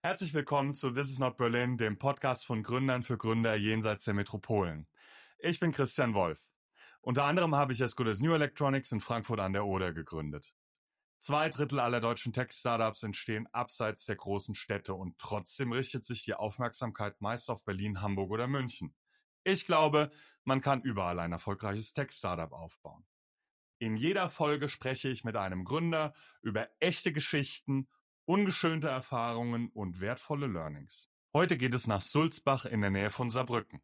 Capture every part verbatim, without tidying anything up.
Herzlich willkommen zu This is not Berlin, dem Podcast von Gründern für Gründer jenseits der Metropolen. Ich bin Christian Wolf. Unter anderem habe ich as good as New Electronics in Frankfurt an der Oder gegründet. Zwei Drittel aller deutschen Tech-Startups entstehen abseits der großen Städte und trotzdem richtet sich die Aufmerksamkeit meist auf Berlin, Hamburg oder München. Ich glaube, man kann überall ein erfolgreiches Tech-Startup aufbauen. In jeder Folge spreche ich mit einem Gründer über echte Geschichten, ungeschönte Erfahrungen und wertvolle Learnings. Heute geht es nach Sulzbach in der Nähe von Saarbrücken.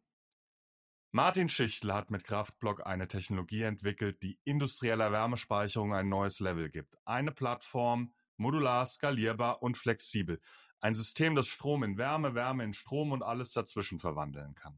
Martin Schichtl hat mit Kraftblock eine Technologie entwickelt, die industrieller Wärmespeicherung ein neues Level gibt. Eine Plattform, modular, skalierbar und flexibel. Ein System, das Strom in Wärme, Wärme in Strom und alles dazwischen verwandeln kann.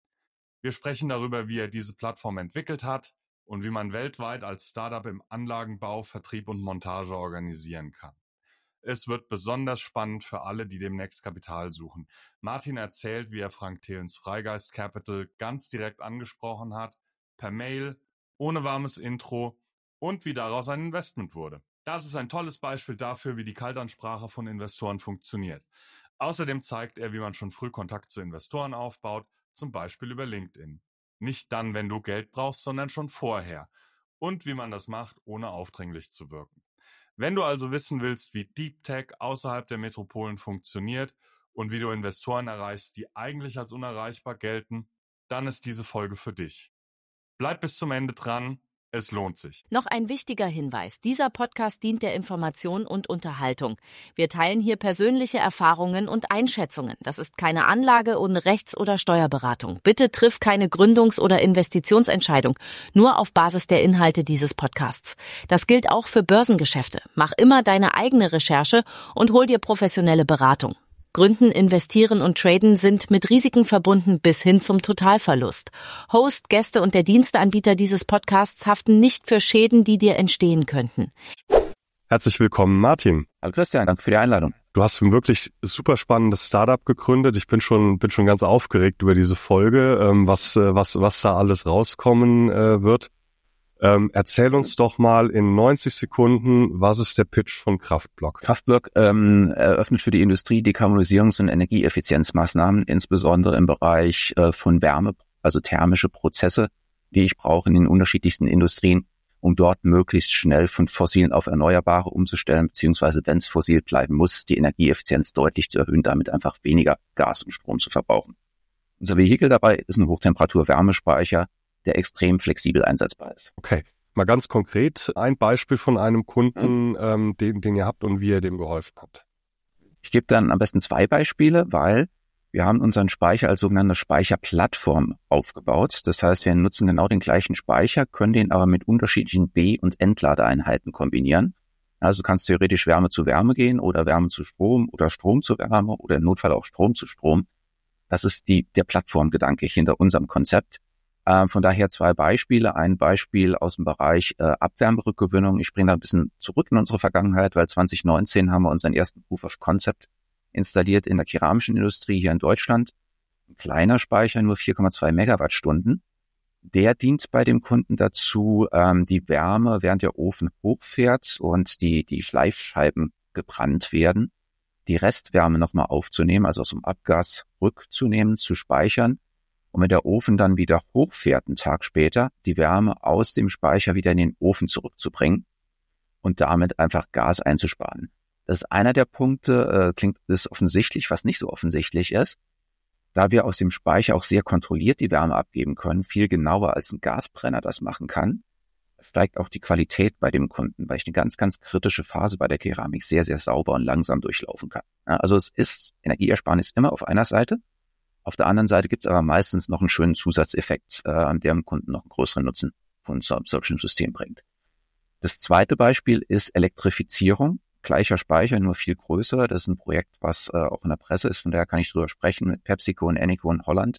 Wir sprechen darüber, wie er diese Plattform entwickelt hat und wie man weltweit als Startup im Anlagenbau, Vertrieb und Montage organisieren kann. Es wird besonders spannend für alle, die demnächst Kapital suchen. Martin erzählt, wie er Frank Thelens Freigeist Capital ganz direkt angesprochen hat, per Mail, ohne warmes Intro und wie daraus ein Investment wurde. Das ist ein tolles Beispiel dafür, wie die Kaltansprache von Investoren funktioniert. Außerdem zeigt er, wie man schon früh Kontakt zu Investoren aufbaut, zum Beispiel über LinkedIn. Nicht dann, wenn du Geld brauchst, sondern schon vorher. Und wie man das macht, ohne aufdringlich zu wirken. Wenn du also wissen willst, wie Deep Tech außerhalb der Metropolen funktioniert und wie du Investoren erreichst, die eigentlich als unerreichbar gelten, dann ist diese Folge für dich. Bleib bis zum Ende dran, es lohnt sich. Noch ein wichtiger Hinweis. Dieser Podcast dient der Information und Unterhaltung. Wir teilen hier persönliche Erfahrungen und Einschätzungen. Das ist keine Anlage- und Rechts- oder Steuerberatung. Bitte triff keine Gründungs- oder Investitionsentscheidung, nur auf Basis der Inhalte dieses Podcasts. Das gilt auch für Börsengeschäfte. Mach immer deine eigene Recherche und hol dir professionelle Beratung. Gründen, investieren und traden sind mit Risiken verbunden bis hin zum Totalverlust. Host, Gäste und der Diensteanbieter dieses Podcasts haften nicht für Schäden, die dir entstehen könnten. Herzlich willkommen, Martin. Hallo Christian, danke für die Einladung. Du hast ein wirklich super spannendes Startup gegründet. Ich bin schon bin schon ganz aufgeregt über diese Folge, ähm, was was was da alles rauskommen äh, wird. Ähm, erzähl uns doch mal in neunzig Sekunden, was ist der Pitch von Kraftblock? Kraftblock ähm, eröffnet für die Industrie Dekarbonisierungs- und Energieeffizienzmaßnahmen, insbesondere im Bereich äh, von Wärme, also thermische Prozesse, die ich brauche in den unterschiedlichsten Industrien, um dort möglichst schnell von fossilen auf erneuerbare umzustellen, beziehungsweise wenn es fossil bleiben muss, die Energieeffizienz deutlich zu erhöhen, damit einfach weniger Gas und Strom zu verbrauchen. Unser Vehikel dabei ist ein Hochtemperatur-Wärmespeicher, der extrem flexibel einsetzbar ist. Okay, mal ganz konkret ein Beispiel von einem Kunden, mhm. ähm, den, den ihr habt und wie ihr dem geholfen habt. Ich gebe dann am besten zwei Beispiele, weil wir haben unseren Speicher als sogenannte Speicherplattform aufgebaut. Das heißt, wir nutzen genau den gleichen Speicher, können den aber mit unterschiedlichen B- und Entladeeinheiten kombinieren. Also du kannst theoretisch Wärme zu Wärme gehen oder Wärme zu Strom oder Strom zu Wärme oder im Notfall auch Strom zu Strom. Das ist die, der Plattformgedanke hinter unserem Konzept. Äh, von daher zwei Beispiele. Ein Beispiel aus dem Bereich äh, Abwärmerückgewinnung. Ich springe da ein bisschen zurück in unsere Vergangenheit, weil zwanzig neunzehn haben wir unseren ersten Proof of Concept installiert in der keramischen Industrie hier in Deutschland. Ein kleiner Speicher, nur vier Komma zwei Megawattstunden. Der dient bei dem Kunden dazu, ähm, die Wärme, während der Ofen hochfährt und die, die Schleifscheiben gebrannt werden, die Restwärme nochmal aufzunehmen, also aus dem Abgas rückzunehmen, zu speichern. Und wenn der Ofen dann wieder hochfährt, einen Tag später, die Wärme aus dem Speicher wieder in den Ofen zurückzubringen und damit einfach Gas einzusparen. Das ist einer der Punkte, äh, klingt das offensichtlich, was nicht so offensichtlich ist. Da wir aus dem Speicher auch sehr kontrolliert die Wärme abgeben können, viel genauer als ein Gasbrenner das machen kann, steigt auch die Qualität bei dem Kunden, weil ich eine ganz, ganz kritische Phase bei der Keramik sehr, sehr sauber und langsam durchlaufen kann. Ja, also es ist, Energieersparnis immer auf einer Seite. Auf der anderen Seite gibt es aber meistens noch einen schönen Zusatzeffekt, äh, an dem Kunden noch einen größeren Nutzen von so, solchen System bringt. Das zweite Beispiel ist Elektrifizierung. Gleicher Speicher, nur viel größer. Das ist ein Projekt, was äh, auch in der Presse ist, von daher kann ich drüber sprechen, mit PepsiCo und Eneco in Holland.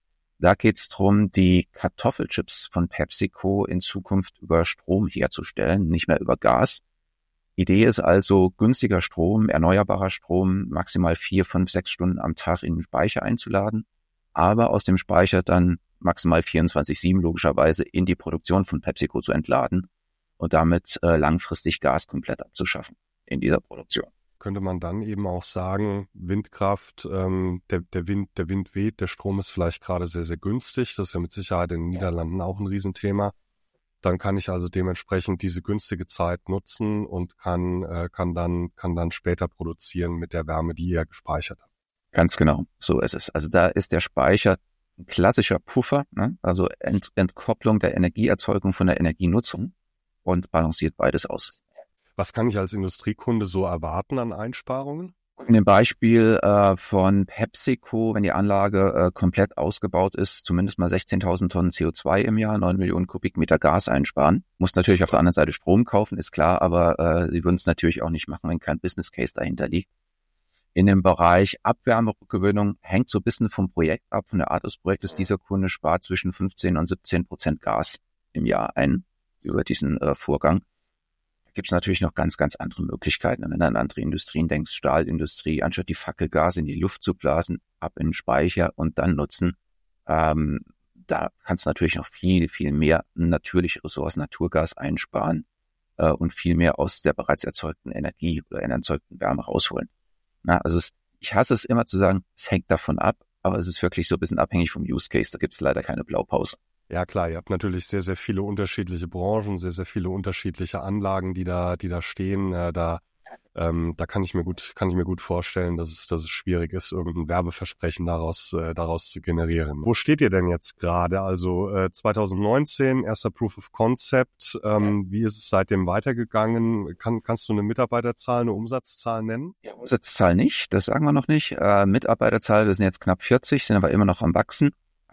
Da geht es darum, die Kartoffelchips von PepsiCo in Zukunft über Strom herzustellen, nicht mehr über Gas. Idee ist also, günstiger Strom, erneuerbarer Strom, maximal vier, fünf, sechs Stunden am Tag in den Speicher einzuladen, aber aus dem Speicher dann maximal vierundzwanzig sieben logischerweise in die Produktion von PepsiCo zu entladen und damit äh, langfristig Gas komplett abzuschaffen in dieser Produktion. Okay. könnte man dann eben auch sagen, Windkraft, ähm, der, der Wind, der Wind weht, der Strom ist vielleicht gerade sehr, sehr günstig. Das ist ja mit Sicherheit in den Niederlanden auch ein Riesenthema. Dann kann ich also dementsprechend diese günstige Zeit nutzen und kann, äh, kann dann, kann dann später produzieren mit der Wärme, die ihr gespeichert habt. Ganz genau, so ist es. Also da ist der Speicher ein klassischer Puffer, ne? Also Ent- Entkopplung der Energieerzeugung von der Energienutzung und balanciert beides aus. Was kann ich als Industriekunde so erwarten an Einsparungen? In dem Beispiel äh, von PepsiCo, wenn die Anlage äh, komplett ausgebaut ist, zumindest mal sechzehntausend Tonnen C O zwei im Jahr, neun Millionen Kubikmeter Gas einsparen. Muss natürlich auf der anderen Seite Strom kaufen, ist klar, aber äh, sie würden es natürlich auch nicht machen, wenn kein Business Case dahinter liegt. In dem Bereich Abwärmerückgewinnung hängt so ein bisschen vom Projekt ab, von der Art des Projektes. Dieser Kunde spart zwischen fünfzehn und siebzehn Prozent Gas im Jahr ein über diesen äh, Vorgang. Da gibt es natürlich noch ganz, ganz andere Möglichkeiten. Wenn du an andere Industrien denkst, Stahlindustrie, anstatt die Fackelgase in die Luft zu blasen, ab in den Speicher und dann nutzen, ähm, da kannst du natürlich noch viel, viel mehr natürliche Ressourcen, Naturgas einsparen äh, und viel mehr aus der bereits erzeugten Energie oder erzeugten Wärme rausholen. Na, also es, ich hasse es immer zu sagen, es hängt davon ab, aber es ist wirklich so ein bisschen abhängig vom Use Case. Da gibt es leider keine Blaupause. Ja klar, ihr habt natürlich sehr, sehr viele unterschiedliche Branchen, sehr, sehr viele unterschiedliche Anlagen, die da, die da stehen. Äh, da, ähm, da kann ich mir gut, kann ich mir gut vorstellen, dass es, dass es schwierig ist, irgendein Werbeversprechen daraus, äh, daraus zu generieren. Wo steht ihr denn jetzt gerade? Also äh, zwanzig neunzehn, erster Proof of Concept. Ähm, wie ist es seitdem weitergegangen? Kann, kannst du eine Mitarbeiterzahl, eine Umsatzzahl nennen? Ja, Umsatzzahl nicht, das sagen wir noch nicht. Äh, Mitarbeiterzahl, wir sind jetzt knapp vierzig, sind aber immer noch am Wachsen.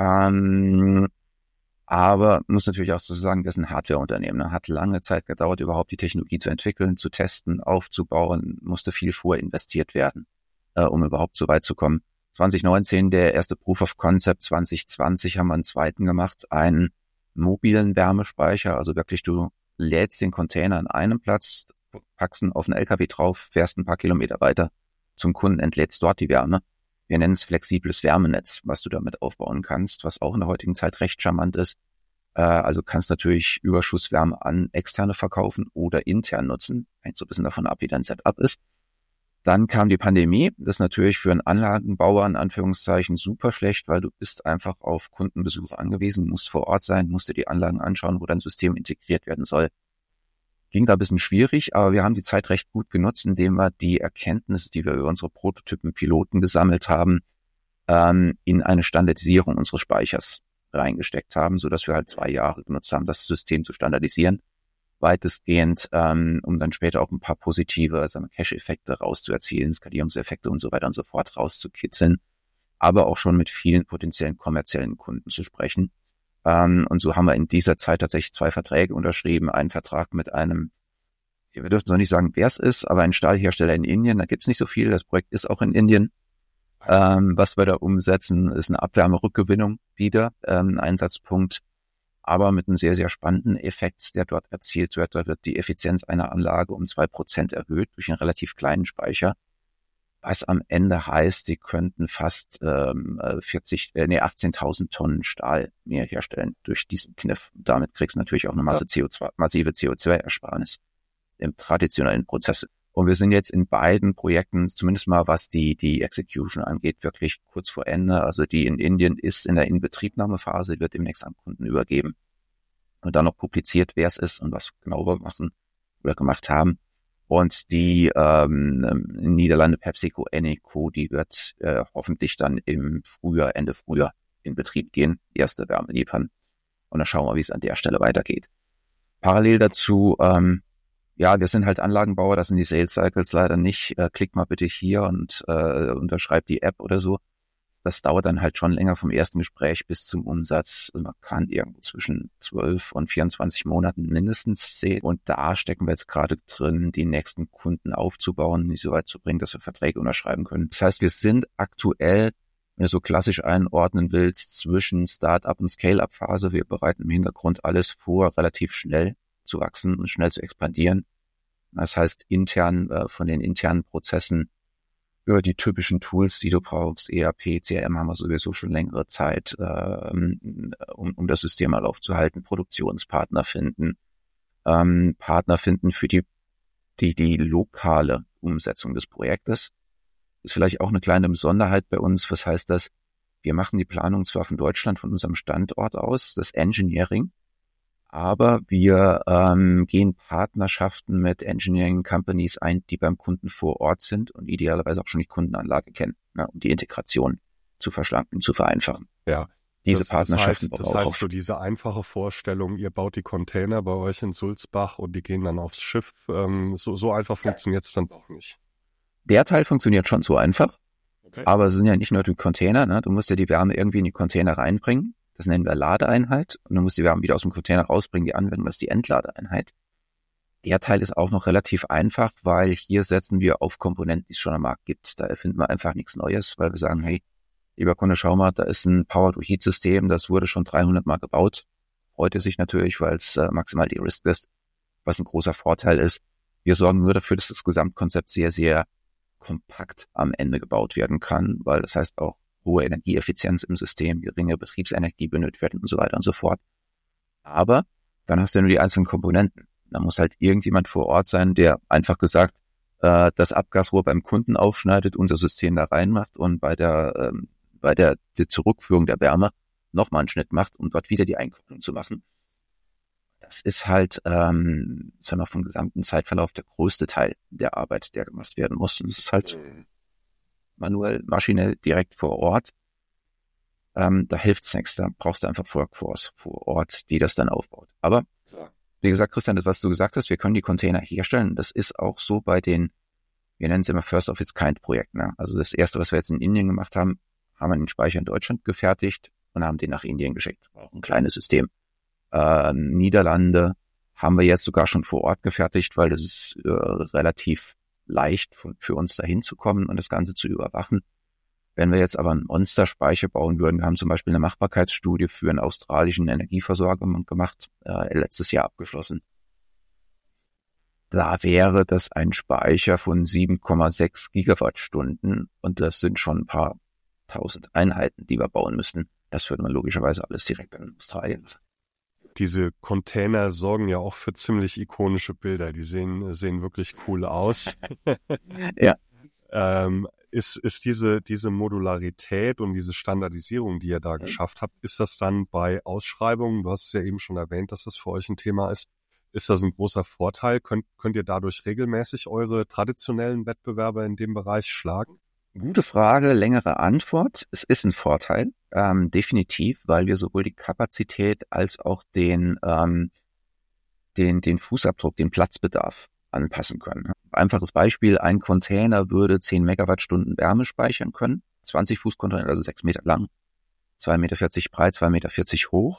Ähm, Aber muss natürlich auch so sagen, das ist ein Hardwareunternehmen. Ne? Hat lange Zeit gedauert, überhaupt die Technologie zu entwickeln, zu testen, aufzubauen. Musste viel vorinvestiert werden, äh, um überhaupt so weit zu kommen. zwanzig neunzehn der erste Proof of Concept, zwanzig zwanzig haben wir einen zweiten gemacht, einen mobilen Wärmespeicher. Also wirklich, du lädst den Container an einem Platz, packst ihn auf einen L K W drauf, fährst ein paar Kilometer weiter zum Kunden, entlädst dort die Wärme. Wir nennen es flexibles Wärmenetz, was du damit aufbauen kannst, was auch in der heutigen Zeit recht charmant ist. Äh, also kannst natürlich Überschusswärme an Externe verkaufen oder intern nutzen. Hängt so ein bisschen davon ab, wie dein Setup ist. Dann kam die Pandemie. Das ist natürlich für einen Anlagenbauer in Anführungszeichen super schlecht, weil du bist einfach auf Kundenbesuch angewiesen, musst vor Ort sein, musst dir die Anlagen anschauen, wo dein System integriert werden soll. Ging da ein bisschen schwierig, aber wir haben die Zeit recht gut genutzt, indem wir die Erkenntnisse, die wir über unsere Prototypen, Piloten gesammelt haben, ähm, in eine Standardisierung unseres Speichers reingesteckt haben, sodass wir halt zwei Jahre genutzt haben, das System zu standardisieren, weitestgehend, ähm, um dann später auch ein paar positive sagen wir, Cache-Effekte rauszuerzielen, Skalierungseffekte und so weiter und so fort rauszukitzeln, aber auch schon mit vielen potenziellen kommerziellen Kunden zu sprechen. Um, und so haben wir in dieser Zeit tatsächlich zwei Verträge unterschrieben. Einen Vertrag mit einem, wir dürfen noch nicht sagen, wer es ist, aber ein Stahlhersteller in Indien. Da gibt's nicht so viel. Das Projekt ist auch in Indien. Um, was wir da umsetzen, ist eine Abwärmerückgewinnung wieder, um, ein Einsatzpunkt, aber mit einem sehr, sehr spannenden Effekt, der dort erzielt wird. Da wird die Effizienz einer Anlage um zwei Prozent erhöht durch einen relativ kleinen Speicher. Was am Ende heißt, sie könnten fast ähm, vierzig, äh, nee, achtzehntausend Tonnen Stahl mehr herstellen durch diesen Kniff. Damit kriegst du natürlich auch eine Masse C O zwei, massive C O zwei Ersparnis im traditionellen Prozess. Und wir sind jetzt in beiden Projekten, zumindest mal was die die Execution angeht, wirklich kurz vor Ende. Also die in Indien ist in der Inbetriebnahmephase, wird demnächst am Kunden übergeben. Und dann noch publiziert, wer es ist und was genau wir machen oder gemacht haben. Und die ähm, Niederlande PepsiCo Eneco, die wird äh, hoffentlich dann im Frühjahr, Ende Frühjahr in Betrieb gehen, erste Wärme liefern. Und dann schauen wir, wie es an der Stelle weitergeht. Parallel dazu, ähm, ja, wir sind halt Anlagenbauer, das sind die Sales Cycles leider nicht. Äh, klick mal bitte hier und äh, unterschreib die App oder so. Das dauert dann halt schon länger vom ersten Gespräch bis zum Umsatz. Also man kann irgendwo zwischen zwölf und vierundzwanzig Monaten mindestens sehen. Und da stecken wir jetzt gerade drin, die nächsten Kunden aufzubauen, die so weit zu bringen, dass wir Verträge unterschreiben können. Das heißt, wir sind aktuell, wenn du so klassisch einordnen willst, zwischen Start-up und Scale-up-Phase. Wir bereiten im Hintergrund alles vor, relativ schnell zu wachsen und schnell zu expandieren. Das heißt, intern, äh, von den internen Prozessen über die typischen Tools, die du brauchst, E R P, C R M haben wir sowieso schon längere Zeit, ähm, um, um das System mal aufzuhalten, Produktionspartner finden, ähm, Partner finden für die, die, die lokale Umsetzung des Projektes. Das ist vielleicht auch eine kleine Besonderheit bei uns. Was heißt das? Wir machen die Planung zwar von Deutschland, von unserem Standort aus, das Engineering, aber wir ähm, gehen Partnerschaften mit Engineering Companies ein, die beim Kunden vor Ort sind und idealerweise auch schon die Kundenanlage kennen, ne, um die Integration zu verschlanken, zu vereinfachen. Ja. Diese das, Partnerschaften das heißt, das heißt so diese einfache Vorstellung, ihr baut die Container bei euch in Sulzbach und die gehen dann aufs Schiff, ähm, so, so einfach funktioniert es dann doch nicht. Der Teil funktioniert schon so einfach, okay. Aber es sind ja nicht nur die Container, ne? Du musst ja die Wärme irgendwie in die Container reinbringen, das nennen wir Ladeeinheit, und du musst die Wärme wieder aus dem Container rausbringen, die Anwendung ist die Entladeeinheit. Der Teil ist auch noch relativ einfach, weil hier setzen wir auf Komponenten, die es schon am Markt gibt. Da erfinden wir einfach nichts Neues, weil wir sagen, hey, lieber Kunde, schau mal, da ist ein Power-to-Heat-System, das wurde schon dreihundert Mal gebaut. Freut ihr sich natürlich, weil es äh, maximal de-risked ist, was ein großer Vorteil ist. Wir sorgen nur dafür, dass das Gesamtkonzept sehr, sehr kompakt am Ende gebaut werden kann, weil das heißt auch hohe Energieeffizienz im System, geringe Betriebsenergie benötigt werden und so weiter und so fort. Aber dann hast du ja nur die einzelnen Komponenten. Da muss halt irgendjemand vor Ort sein, der einfach gesagt äh, das Abgasrohr beim Kunden aufschneidet, unser System da reinmacht und bei der ähm, bei der, der Zurückführung der Wärme nochmal einen Schnitt macht, um dort wieder die Einkopplung zu machen. Das ist halt, ähm, sagen wir, vom gesamten Zeitverlauf der größte Teil der Arbeit, der gemacht werden muss. Und es ist halt manuell, maschinell, direkt vor Ort. Ähm, da hilft's nichts, da brauchst du einfach Workforce vor Ort, die das dann aufbaut. Aber, wie gesagt, Christian, das, was du gesagt hast, wir können die Container herstellen. Das ist auch so bei den, wir nennen es immer First of its Kind Projekten. Ne? Also das erste, was wir jetzt in Indien gemacht haben, haben wir den Speicher in Deutschland gefertigt und haben den nach Indien geschickt. Auch ein kleines System. Äh, Niederlande haben wir jetzt sogar schon vor Ort gefertigt, weil das ist äh, relativ leicht für, für uns dahin zu kommen und das Ganze zu überwachen. Wenn wir jetzt aber einen Monster-Speicher bauen würden, wir haben zum Beispiel eine Machbarkeitsstudie für einen australischen Energieversorger gemacht, äh, letztes Jahr abgeschlossen. Da wäre das ein Speicher von sieben Komma sechs Gigawattstunden und das sind schon ein paar tausend Einheiten, die wir bauen müssten. Das würde man logischerweise alles direkt in Australien. Diese Container sorgen ja auch für ziemlich ikonische Bilder. Die sehen sehen wirklich cool aus. Ja. ähm, ist ist diese diese Modularität und diese Standardisierung, die ihr da geschafft habt, ist das dann bei Ausschreibungen, du hast es ja eben schon erwähnt, dass das für euch ein Thema ist, ist das ein großer Vorteil? Könnt könnt ihr dadurch regelmäßig eure traditionellen Wettbewerber in dem Bereich schlagen? Gute Frage, längere Antwort. Es ist ein Vorteil, ähm, definitiv, weil wir sowohl die Kapazität als auch den, ähm, den, den Fußabdruck, den Platzbedarf anpassen können. Einfaches Beispiel, ein Container würde zehn Megawattstunden Wärme speichern können, zwanzig Fuß Container, also sechs Meter lang, zwei Meter vierzig breit, zwei Meter vierzig hoch.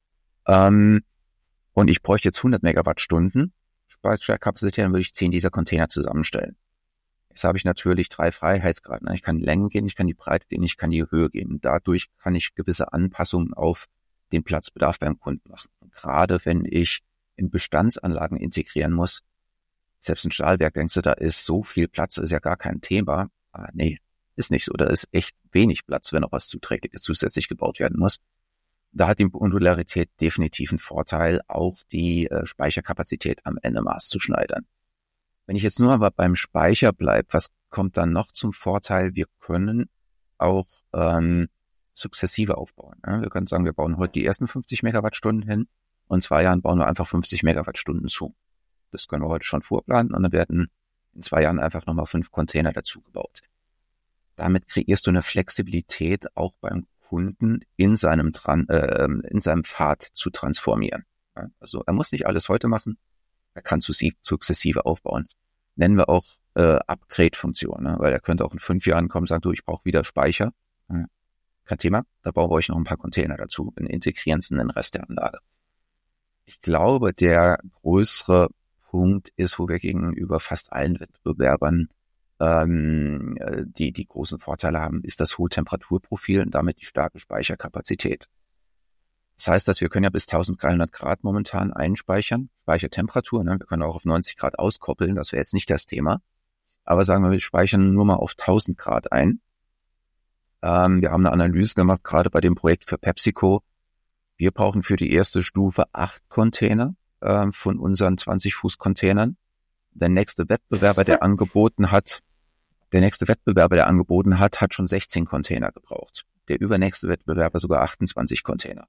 Ähm, und ich bräuchte jetzt hundert Megawattstunden Speicherkapazität, dann würde ich zehn dieser Container zusammenstellen. Jetzt habe ich natürlich drei Freiheitsgrade. Ich kann die Länge gehen, ich kann die Breite gehen, ich kann die Höhe gehen. Dadurch kann ich gewisse Anpassungen auf den Platzbedarf beim Kunden machen. Und gerade wenn ich in Bestandsanlagen integrieren muss, selbst ein Stahlwerk, denkst du, da ist so viel Platz, ist ja gar kein Thema. Ah, nee, ist nicht so. Da ist echt wenig Platz, wenn noch was Zuträgliches zusätzlich gebaut werden muss. Da hat die Modularität definitiv einen Vorteil, auch die äh, Speicherkapazität am Ende maßzuschneidern. Wenn ich jetzt nur aber beim Speicher bleibe, was kommt dann noch zum Vorteil? Wir können auch ähm, sukzessive aufbauen. Ja? Wir können sagen, wir bauen heute die ersten fünfzig Megawattstunden hin und in zwei Jahren bauen wir einfach fünfzig Megawattstunden zu. Das können wir heute schon vorplanen und dann werden in zwei Jahren einfach nochmal fünf Container dazu gebaut. Damit kreierst du eine Flexibilität auch beim Kunden in seinem Tran- äh, in seinem Pfad zu transformieren. Ja? Also er muss nicht alles heute machen. Er kann sukzessive aufbauen. Nennen wir auch äh, Upgrade-Funktion, ne? Weil er könnte auch in fünf Jahren kommen und sagen, du, ich brauche wieder Speicher. Hm. Kein Thema, da bauen wir euch noch ein paar Container dazu und integrieren es in den Rest der Anlage. Ich glaube, der größere Punkt ist, wo wir gegenüber fast allen Wettbewerbern ähm, die die großen Vorteile haben, ist das hohe Temperaturprofil und damit die starke Speicherkapazität. Das heißt, dass wir können ja bis dreizehnhundert Grad momentan einspeichern, Speichertemperatur, ne? Wir können auch auf neunzig Grad auskoppeln, das wäre jetzt nicht das Thema. Aber sagen wir, wir speichern nur mal auf tausend Grad ein. Ähm, wir haben eine Analyse gemacht, gerade bei dem Projekt für PepsiCo. Wir brauchen für die erste Stufe acht Container äh, von unseren zwanzig Fuß Containern. der nächste Wettbewerber, der angeboten hat, der nächste Wettbewerber, der angeboten hat, hat schon sechzehn Container gebraucht. Der übernächste Wettbewerber sogar achtundzwanzig Container.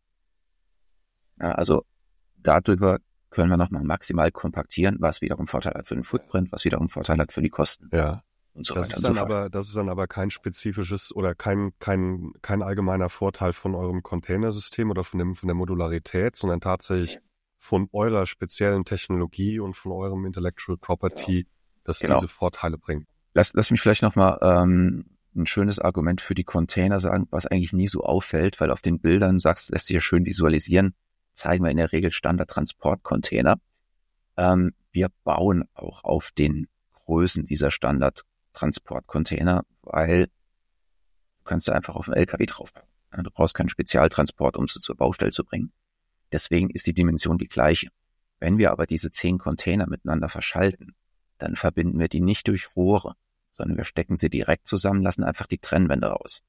Ja, also darüber können wir nochmal maximal kompaktieren, was wiederum Vorteil hat für den Footprint, was wiederum Vorteil hat für die Kosten. Ja. Und so das weiter ist und dann so fort. aber, das ist dann aber kein spezifisches oder kein, kein, kein allgemeiner Vorteil von eurem Containersystem oder von dem, von der Modularität, sondern tatsächlich von eurer speziellen Technologie und von eurem Intellectual Property, das Genau. diese Vorteile bringt. Lass, lass mich vielleicht nochmal ähm, ein schönes Argument für die Container sagen, was eigentlich nie so auffällt, weil auf den Bildern, sagst, lässt sich ja schön visualisieren, zeigen wir in der Regel Standard-Transportcontainer. Ähm, wir bauen auch auf den Größen dieser Standard-Transportcontainer, weil du kannst da einfach auf den L K W draufpacken. Du brauchst keinen Spezialtransport, um sie zur Baustelle zu bringen. Deswegen ist die Dimension die gleiche. Wenn wir aber diese zehn Container miteinander verschalten, dann verbinden wir die nicht durch Rohre, sondern wir stecken sie direkt zusammen, lassen einfach die Trennwände raus.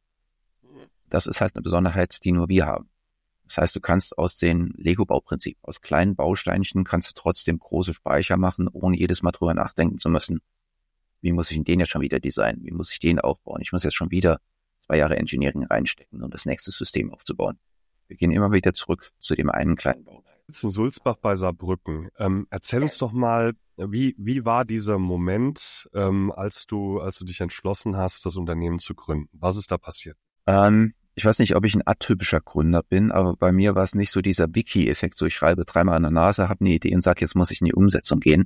Das ist halt eine Besonderheit, die nur wir haben. Das heißt, du kannst aus dem Lego-Bauprinzip, aus kleinen Bausteinchen kannst du trotzdem große Speicher machen, ohne jedes Mal drüber nachdenken zu müssen. Wie muss ich den jetzt schon wieder designen? Wie muss ich den aufbauen? Ich muss jetzt schon wieder zwei Jahre Engineering reinstecken, um das nächste System aufzubauen. Wir gehen immer wieder zurück zu dem einen kleinen Bauteil. Jetzt in Sulzbach bei Saarbrücken. Ähm, erzähl uns doch mal, wie, wie war dieser Moment, ähm, als du, als du dich entschlossen hast, das Unternehmen zu gründen? Was ist da passiert? Ähm, ich weiß nicht, ob ich ein atypischer Gründer bin, aber bei mir war es nicht so dieser Wiki-Effekt, so ich schreibe dreimal an der Nase, habe eine Idee und sage, jetzt muss ich in die Umsetzung gehen,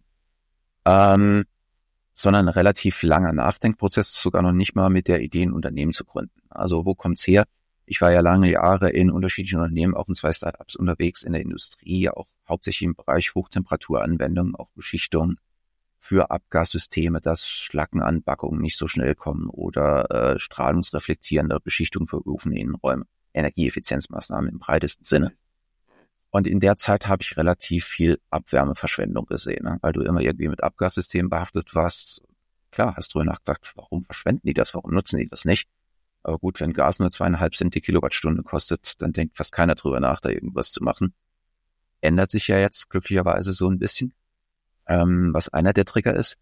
ähm, sondern ein relativ langer Nachdenkprozess, sogar noch nicht mal mit der Idee, ein Unternehmen zu gründen. Also wo kommt's her? Ich war ja lange Jahre in unterschiedlichen Unternehmen, auch in zwei Startups unterwegs in der Industrie, auch hauptsächlich im Bereich Hochtemperaturanwendungen, auch Beschichtung für Abgassysteme, dass Schlackenanbackungen nicht so schnell kommen oder äh, strahlungsreflektierende Beschichtung für Ofeninnenräume, Energieeffizienzmaßnahmen im breitesten Sinne. Und in der Zeit habe ich relativ viel Abwärmeverschwendung gesehen, ne? Weil du immer irgendwie mit Abgassystemen behaftet warst. Klar, hast du drüber nachgedacht, warum verschwenden die das, warum nutzen die das nicht? Aber gut, wenn Gas nur zweieinhalb Cent die Kilowattstunde kostet, dann denkt fast keiner drüber nach, da irgendwas zu machen. Ändert sich ja jetzt glücklicherweise so ein bisschen, ähm, was einer der Trigger ist.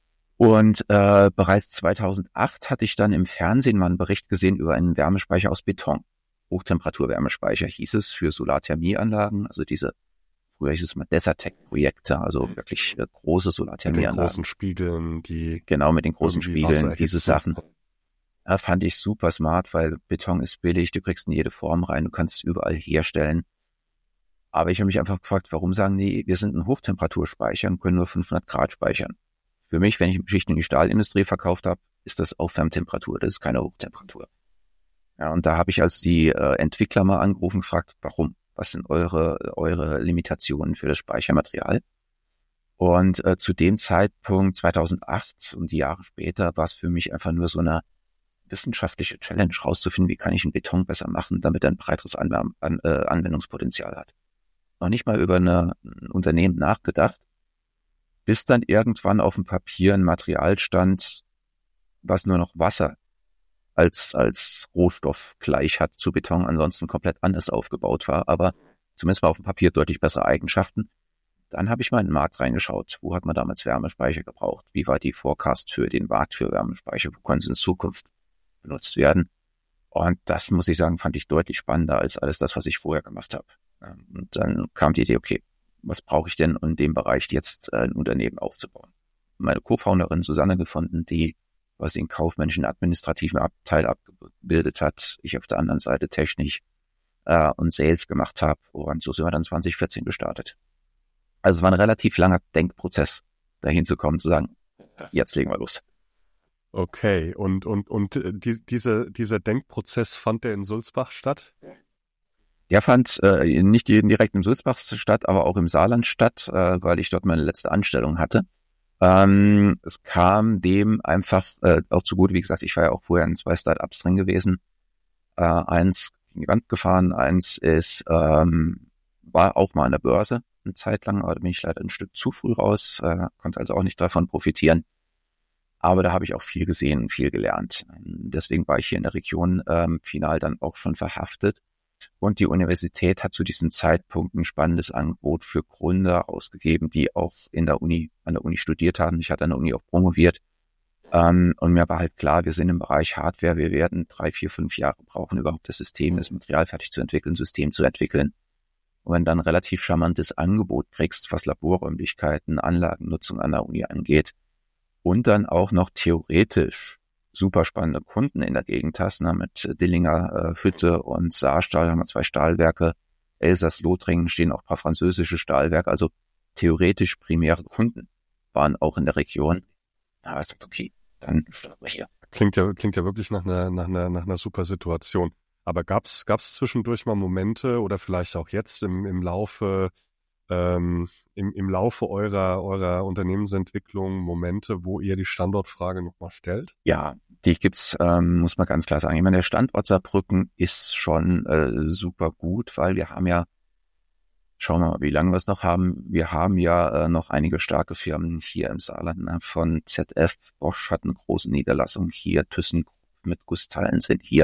Und äh, bereits zweitausendacht hatte ich dann im Fernsehen mal einen Bericht gesehen über einen Wärmespeicher aus Beton. Hochtemperaturwärmespeicher hieß es für Solarthermieanlagen, also diese, früher hieß es mal Desertec-Projekte, also wirklich äh, große Solarthermieanlagen. Mit den großen Spiegeln, die... Genau, mit den großen Spiegeln, diese Sachen. Ja, fand ich super smart, weil Beton ist billig, du kriegst in jede Form rein, du kannst es überall herstellen. Aber ich habe mich einfach gefragt, warum sagen die, wir sind ein Hochtemperaturspeicher und können nur fünfhundert Grad speichern. Für mich, wenn ich Beschichtung in die Stahlindustrie verkauft habe, ist das Aufwärmtemperatur, das ist keine Hochtemperatur. Ja, und da habe ich also die äh, Entwickler mal angerufen und gefragt, warum? Was sind eure eure Limitationen für das Speichermaterial? Und äh, zu dem Zeitpunkt zweitausendacht und die Jahre später war es für mich einfach nur so eine wissenschaftliche Challenge, rauszufinden, wie kann ich einen Beton besser machen, damit er ein breiteres Anwärm, an, äh, Anwendungspotenzial hat. Noch nicht mal über eine, ein Unternehmen nachgedacht, bis dann irgendwann auf dem Papier ein Material stand, was nur noch Wasser als als Rohstoff gleich hat zu Beton, ansonsten komplett anders aufgebaut war, aber zumindest mal auf dem Papier deutlich bessere Eigenschaften. Dann habe ich mal in den Markt reingeschaut. Wo hat man damals Wärmespeicher gebraucht? Wie war die Forecast für den Markt für Wärmespeicher? Wo können sie in Zukunft benutzt werden? Und das, muss ich sagen, fand ich deutlich spannender als alles das, was ich vorher gemacht habe. Und dann kam die Idee, okay, was brauche ich denn, um in dem Bereich jetzt ein Unternehmen aufzubauen? Meine Co-Founderin Susanne gefunden, die was den kaufmännischen administrativen Abteil abgebildet hat, ich auf der anderen Seite technisch äh, und Sales gemacht habe. Und so sind wir dann zwanzig vierzehn gestartet. Also es war ein relativ langer Denkprozess, dahin zu kommen, zu sagen, jetzt legen wir los. Okay, und und und die, diese dieser Denkprozess, fand der in Sulzbach statt? Der fand äh, nicht direkt in Sulzbach statt, aber auch im Saarland statt, äh, weil ich dort meine letzte Anstellung hatte. Ähm, es kam dem einfach äh, auch zugute, wie gesagt, ich war ja auch vorher in zwei Startups drin gewesen. Äh, eins gegen die Wand gefahren, eins ist ähm, war auch mal an der Börse eine Zeit lang, aber da bin ich leider ein Stück zu früh raus, äh, konnte also auch nicht davon profitieren. Aber da habe ich auch viel gesehen und viel gelernt. Deswegen war ich hier in der Region ähm, final dann auch schon verhaftet. Und die Universität hat zu diesem Zeitpunkt ein spannendes Angebot für Gründer ausgegeben, die auch in der Uni, an der Uni studiert haben. Ich hatte an der Uni auch promoviert. Ähm, und mir war halt klar, wir sind im Bereich Hardware. Wir werden drei, vier, fünf Jahre brauchen, überhaupt das System, das Material fertig zu entwickeln, System zu entwickeln. Und wenn du dann ein relativ charmantes Angebot kriegst, was Laborräumlichkeiten, Anlagennutzung an der Uni angeht und dann auch noch theoretisch super spannende Kunden in der Gegend hast, ne, mit Dillinger äh, Hütte und Saarstahl haben wir zwei Stahlwerke, Elsass-Lothringen stehen auch ein paar französische Stahlwerke, also theoretisch primäre Kunden waren auch in der Region. Da hast du gesagt, okay, dann starten wir hier. Klingt ja, klingt ja wirklich nach einer, nach einer, nach einer super Situation. Aber gab's, gab's zwischendurch mal Momente oder vielleicht auch jetzt im, im Laufe, ähm, im, im Laufe eurer, eurer Unternehmensentwicklung Momente, wo ihr die Standortfrage nochmal stellt? Ja, die gibt's, ähm, muss man ganz klar sagen. Ich meine, der Standort Saarbrücken ist schon äh, super gut, weil wir haben ja, schauen wir mal, wie lange wir es noch haben. Wir haben ja äh, noch einige starke Firmen hier im Saarland, ne? Von Z F, Bosch hat eine große Niederlassung hier, ThyssenKrupp mit Gussteilen sind hier.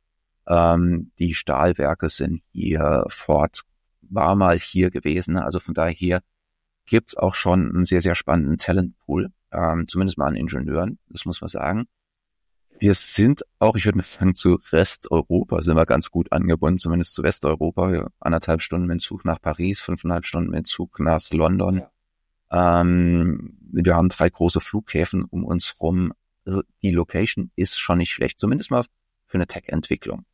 Ähm, die Stahlwerke sind hier, Ford war mal hier gewesen, also von daher gibt's auch schon einen sehr, sehr spannenden Talentpool, ähm, zumindest mal an Ingenieuren, das muss man sagen. Wir sind auch, ich würde mal sagen, zu Resteuropa sind wir ganz gut angebunden, zumindest zu Westeuropa. Wir anderthalb Stunden mit dem Zug nach Paris, fünfeinhalb Stunden mit dem Zug nach London. Ja. Ähm, wir haben drei große Flughäfen um uns rum. Also die Location ist schon nicht schlecht, zumindest mal für eine Tech-Entwicklung.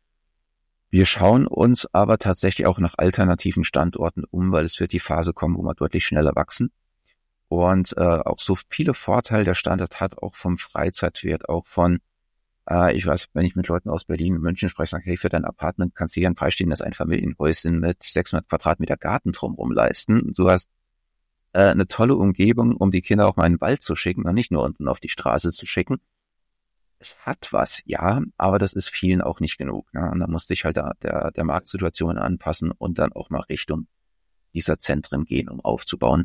Wir schauen uns aber tatsächlich auch nach alternativen Standorten um, weil es wird die Phase kommen, wo wir deutlich schneller wachsen. Und äh, auch so viele Vorteile der Standort hat, auch vom Freizeitwert, auch von, äh, ich weiß, wenn ich mit Leuten aus Berlin und München spreche, sage, hey, für dein Apartment kannst du hier ein freistehendes Einfamilienhäuschen mit sechshundert Quadratmeter Garten drumherum leisten. Du hast äh, eine tolle Umgebung, um die Kinder auch mal in den Wald zu schicken und nicht nur unten auf die Straße zu schicken. Es hat was, ja, aber das ist vielen auch nicht genug. Ne? Und da musste ich halt der, der, der Marktsituation anpassen und dann auch mal Richtung dieser Zentren gehen, um aufzubauen.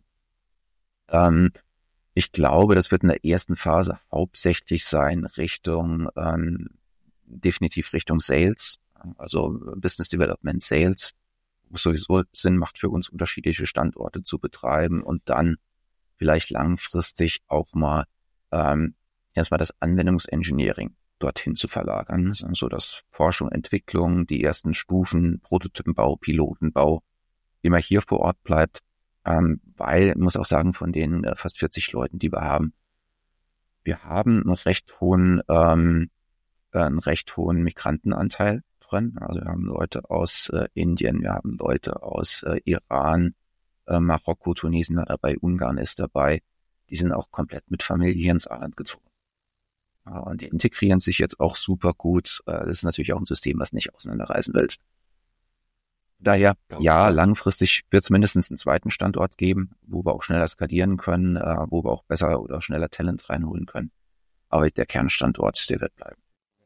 Ähm, ich glaube, das wird in der ersten Phase hauptsächlich sein Richtung, ähm, definitiv Richtung Sales, also Business Development Sales, wo es sowieso Sinn macht für uns, unterschiedliche Standorte zu betreiben und dann vielleicht langfristig auch mal ähm, erstmal das Anwendungsengineering dorthin zu verlagern, so dass Forschung, Entwicklung, die ersten Stufen, Prototypenbau, Pilotenbau, immer hier vor Ort bleibt, ähm, weil, ich muss auch sagen, von den äh, fast vierzig Leuten, die wir haben, wir haben einen recht hohen, ähm, äh, einen recht hohen Migrantenanteil drin. Also wir haben Leute aus äh, Indien, wir haben Leute aus äh, Iran, äh, Marokko, Tunesien war dabei, Ungarn ist dabei. Die sind auch komplett mit Familie hier ins Saarland gezogen. Und die integrieren sich jetzt auch super gut. Das ist natürlich auch ein System, was nicht auseinanderreißen willst. Daher, Ganz ja, klar. Langfristig wird es mindestens einen zweiten Standort geben, wo wir auch schneller skalieren können, wo wir auch besser oder schneller Talent reinholen können. Aber der Kernstandort, der wird bleiben.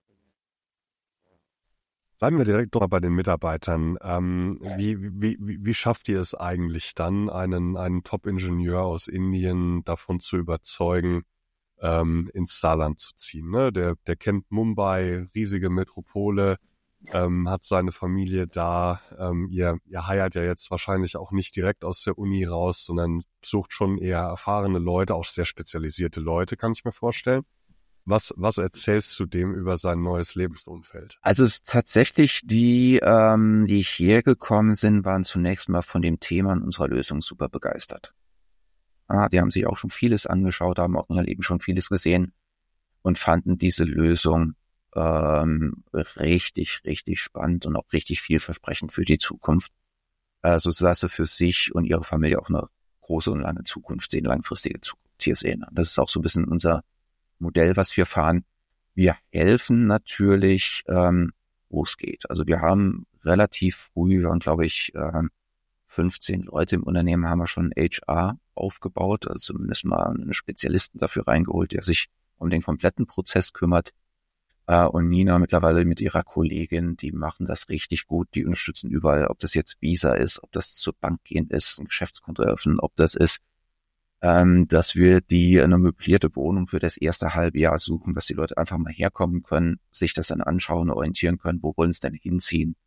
Bleiben wir direkt noch bei den Mitarbeitern. Ähm, wie, wie, wie, wie schafft ihr es eigentlich dann, einen, einen Top-Ingenieur aus Indien davon zu überzeugen, ähm, ins Saarland zu ziehen? Ne? Der, der kennt Mumbai, riesige Metropole, ähm, hat seine Familie da. Ähm, ihr, ihr heiert ja jetzt wahrscheinlich auch nicht direkt aus der Uni raus, sondern sucht schon eher erfahrene Leute, auch sehr spezialisierte Leute, kann ich mir vorstellen. Was, was erzählst du dem über sein neues Lebensumfeld? Also es ist tatsächlich die, ähm, die hierher gekommen sind, waren zunächst mal von dem Thema in unserer Lösung super begeistert. Ah, die haben sich auch schon vieles angeschaut, haben auch in ihrem Leben schon vieles gesehen und fanden diese Lösung ähm, richtig, richtig spannend und auch richtig vielversprechend für die Zukunft. Also dass sie für sich und ihre Familie auch eine große und lange Zukunft sehen, langfristige Zukunft hier sehen. Das ist auch so ein bisschen unser Modell, was wir fahren. Wir helfen natürlich, ähm, wo es geht. Also wir haben relativ früh, wir waren glaube ich ähm, fünfzehn Leute im Unternehmen, haben wir schon H R aufgebaut, also zumindest mal einen Spezialisten dafür reingeholt, der sich um den kompletten Prozess kümmert. Äh, und Nina mittlerweile mit ihrer Kollegin, die machen das richtig gut, die unterstützen überall, ob das jetzt Visa ist, ob das zur Bank gehen ist, ein Geschäftskonto eröffnen, ob das ist, ähm, dass wir die eine möblierte Wohnung für das erste halbe Jahr suchen, dass die Leute einfach mal herkommen können, sich das dann anschauen, orientieren können, wo wollen sie denn hinziehen.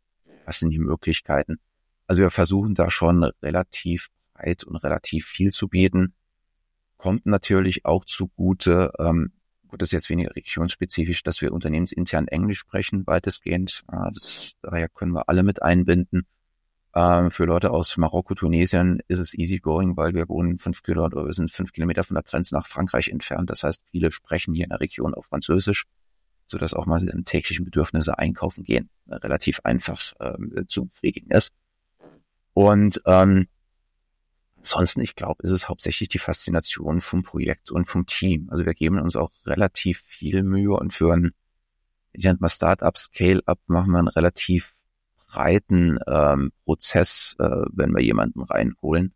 was sind die Möglichkeiten. Also wir versuchen da schon relativ breit und relativ viel zu bieten. Kommt natürlich auch zugute, ähm, gut, das ist jetzt weniger regionspezifisch, dass wir unternehmensintern Englisch sprechen, weitestgehend. Also daher können wir alle mit einbinden. Ähm, für Leute aus Marokko, Tunesien ist es easy going, weil wir wohnen fünf Kilometer, wir sind fünf Kilometer von der Grenze nach Frankreich entfernt. Das heißt, viele sprechen hier in der Region auch Französisch, sodass auch mal in täglichen Bedürfnisse einkaufen gehen äh, relativ einfach ähm, zu befriedigen ist. Und ähm, ansonsten, ich glaube, ist es hauptsächlich die Faszination vom Projekt und vom Team. Also wir geben uns auch relativ viel Mühe und für ein, ich nenne mal Startup, Scale-Up, machen wir einen relativ breiten ähm, Prozess, äh, wenn wir jemanden reinholen,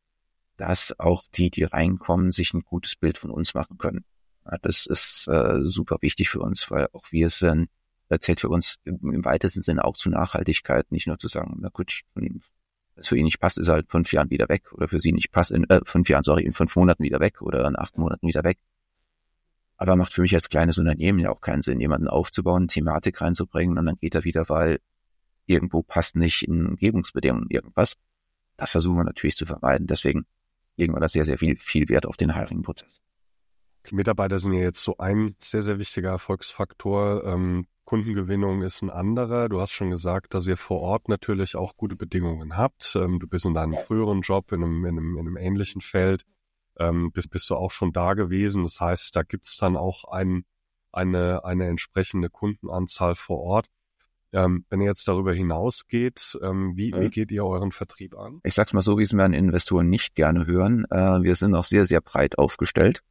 dass auch die, die reinkommen, sich ein gutes Bild von uns machen können. Ja, das ist äh, super wichtig für uns, weil auch wir sind, das zählt für uns im, im weitesten Sinne auch zu Nachhaltigkeit, nicht nur zu sagen, na gut, wenn es für ihn nicht passt, ist er halt fünf Jahren wieder weg oder für sie nicht passt, in äh, fünf Jahren, sorry, in fünf Monaten wieder weg oder in acht Monaten wieder weg. Aber macht für mich als kleines Unternehmen ja auch keinen Sinn, jemanden aufzubauen, Thematik reinzubringen und dann geht er wieder, weil irgendwo passt nicht in Umgebungsbedingungen irgendwas. Das versuchen wir natürlich zu vermeiden. Deswegen legen wir da sehr, sehr viel, viel Wert auf den Hiring-Prozess. Mitarbeiter sind ja jetzt so ein sehr, sehr wichtiger Erfolgsfaktor. Ähm, Kundengewinnung ist ein anderer. Du hast schon gesagt, dass ihr vor Ort natürlich auch gute Bedingungen habt. Ähm, du bist in deinem früheren Job in einem, in einem, in einem ähnlichen Feld. Ähm, bist, bist du auch schon da gewesen. Das heißt, da gibt's dann auch ein, eine, eine entsprechende Kundenanzahl vor Ort. Ähm, wenn ihr jetzt darüber hinausgeht, ähm, wie, wie geht ihr euren Vertrieb an? Ich sag's mal so, wie es mir an Investoren nicht gerne hören. Äh, wir sind auch sehr, sehr breit aufgestellt.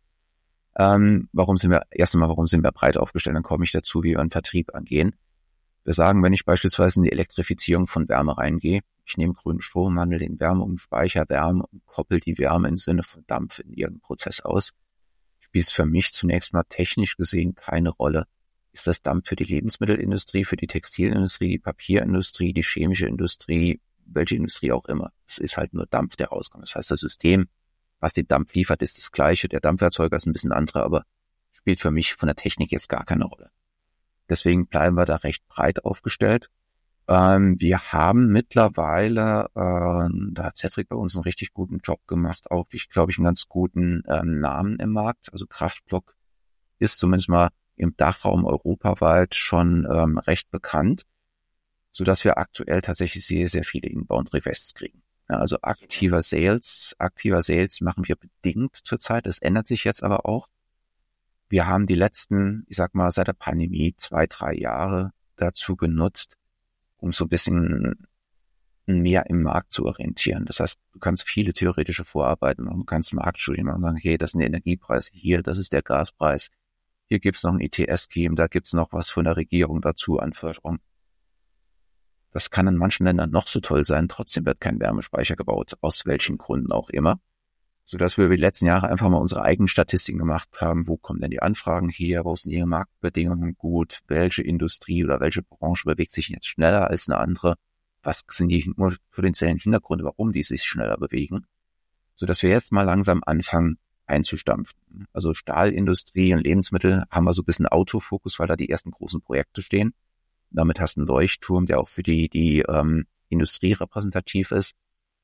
Ähm, warum sind wir, erst einmal, warum sind wir breit aufgestellt? Dann komme ich dazu, wie wir einen Vertrieb angehen. Wir sagen, wenn ich beispielsweise in die Elektrifizierung von Wärme reingehe, ich nehme grünen Strom, wandle den Wärme um, speichere Wärme und koppel die Wärme im Sinne von Dampf in irgendeinen Prozess aus, spielt es für mich zunächst mal technisch gesehen keine Rolle. Ist das Dampf für die Lebensmittelindustrie, für die Textilindustrie, die Papierindustrie, die chemische Industrie, welche Industrie auch immer. Es ist halt nur Dampf, der rauskommt. Das heißt, das System, was den Dampf liefert, ist das gleiche. Der Dampferzeuger ist ein bisschen anderer, aber spielt für mich von der Technik jetzt gar keine Rolle. Deswegen bleiben wir da recht breit aufgestellt. Ähm, wir haben mittlerweile, äh, da hat Cedric bei uns einen richtig guten Job gemacht, auch, ich glaube ich, einen ganz guten äh, Namen im Markt. Also Kraftblock ist zumindest mal im Dachraum europaweit schon ähm, recht bekannt, sodass wir aktuell tatsächlich sehr, sehr viele Inbound Requests kriegen. Ja, also aktiver Sales, aktiver Sales machen wir bedingt zurzeit, das ändert sich jetzt aber auch. Wir haben die letzten, ich sag mal, seit der Pandemie zwei, drei Jahre dazu genutzt, um so ein bisschen mehr im Markt zu orientieren. Das heißt, du kannst viele theoretische Vorarbeiten machen, du kannst Marktstudien machen und sagen, hey, das sind die Energiepreise hier, das ist der Gaspreis. Hier gibt's noch ein I T S-Scheme, da gibt's noch was von der Regierung dazu an Förderung. Das kann in manchen Ländern noch so toll sein, trotzdem wird kein Wärmespeicher gebaut, aus welchen Gründen auch immer. Sodass wir über die letzten Jahre einfach mal unsere eigenen Statistiken gemacht haben, wo kommen denn die Anfragen her, wo sind ihre Marktbedingungen gut, welche Industrie oder welche Branche bewegt sich jetzt schneller als eine andere, was sind die potenziellen Hintergründe, warum die sich schneller bewegen, sodass wir jetzt mal langsam anfangen einzustampfen. Also Stahlindustrie und Lebensmittel haben wir so ein bisschen Autofokus, weil da die ersten großen Projekte stehen. Damit hast du einen Leuchtturm, der auch für die, die ähm, Industrie repräsentativ ist.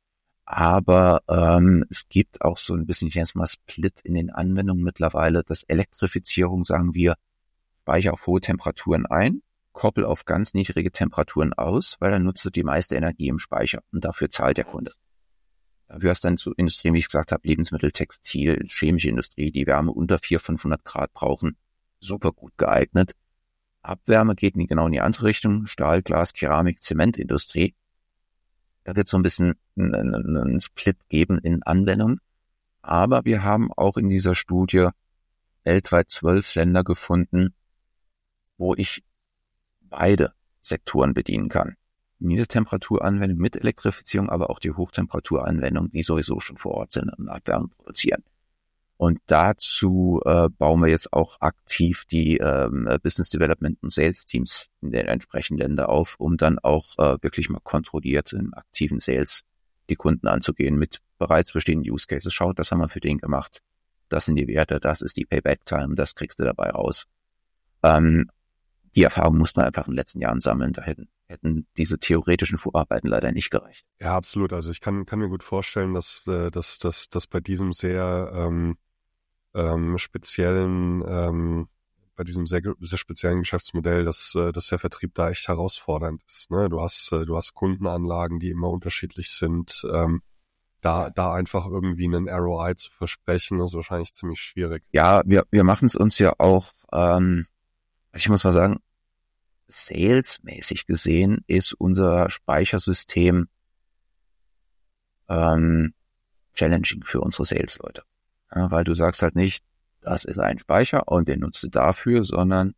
Aber ähm, es gibt auch so ein bisschen, ich nenne es mal Split in den Anwendungen mittlerweile. Das Elektrifizierung, sagen wir, speichere auf hohe Temperaturen ein, koppel auf ganz niedrige Temperaturen aus, weil dann nutzt du die meiste Energie im Speicher und dafür zahlt der Kunde. Dafür hast du dann zu Industrien, wie ich gesagt habe, Lebensmittel, Textil, chemische Industrie, die Wärme unter vierhundert, fünfhundert Grad brauchen, super gut geeignet. Abwärme geht in genau in die andere Richtung, Stahl, Glas, Keramik, Zementindustrie. Da wird so ein bisschen einen, einen Split geben in Anwendungen. Aber wir haben auch in dieser Studie weltweit zwölf Länder gefunden, wo ich beide Sektoren bedienen kann. Niedertemperaturanwendung mit Elektrifizierung, aber auch die Hochtemperaturanwendung, die sowieso schon vor Ort sind und Abwärme produzieren. Und dazu äh, bauen wir jetzt auch aktiv die ähm, Business Development und Sales Teams in den entsprechenden Ländern auf, um dann auch äh, wirklich mal kontrolliert im aktiven Sales die Kunden anzugehen mit bereits bestehenden Use Cases. Schaut, das haben wir für den gemacht. Das sind die Werte, das ist die Payback Time, das kriegst du dabei raus. Ähm, die Erfahrung mussten wir einfach in den letzten Jahren sammeln. Da hätten, hätten diese theoretischen Vorarbeiten leider nicht gereicht. Ja, absolut. Also ich kann, kann mir gut vorstellen, dass, dass, dass, dass bei diesem sehr ähm, ähm, speziellen, ähm, bei diesem sehr, sehr speziellen Geschäftsmodell, dass, dass der Vertrieb da echt herausfordernd ist. Ne? Du hast, du hast Kundenanlagen, die immer unterschiedlich sind. Ähm, da, da einfach irgendwie einen R O I zu versprechen, ist wahrscheinlich ziemlich schwierig. Ja, wir, wir machen es uns ja auch, ähm, ich muss mal sagen, salesmäßig gesehen ist unser Speichersystem ähm, challenging für unsere Sales-Leute. Ja, weil du sagst halt nicht, das ist ein Speicher und den nutzt du dafür, sondern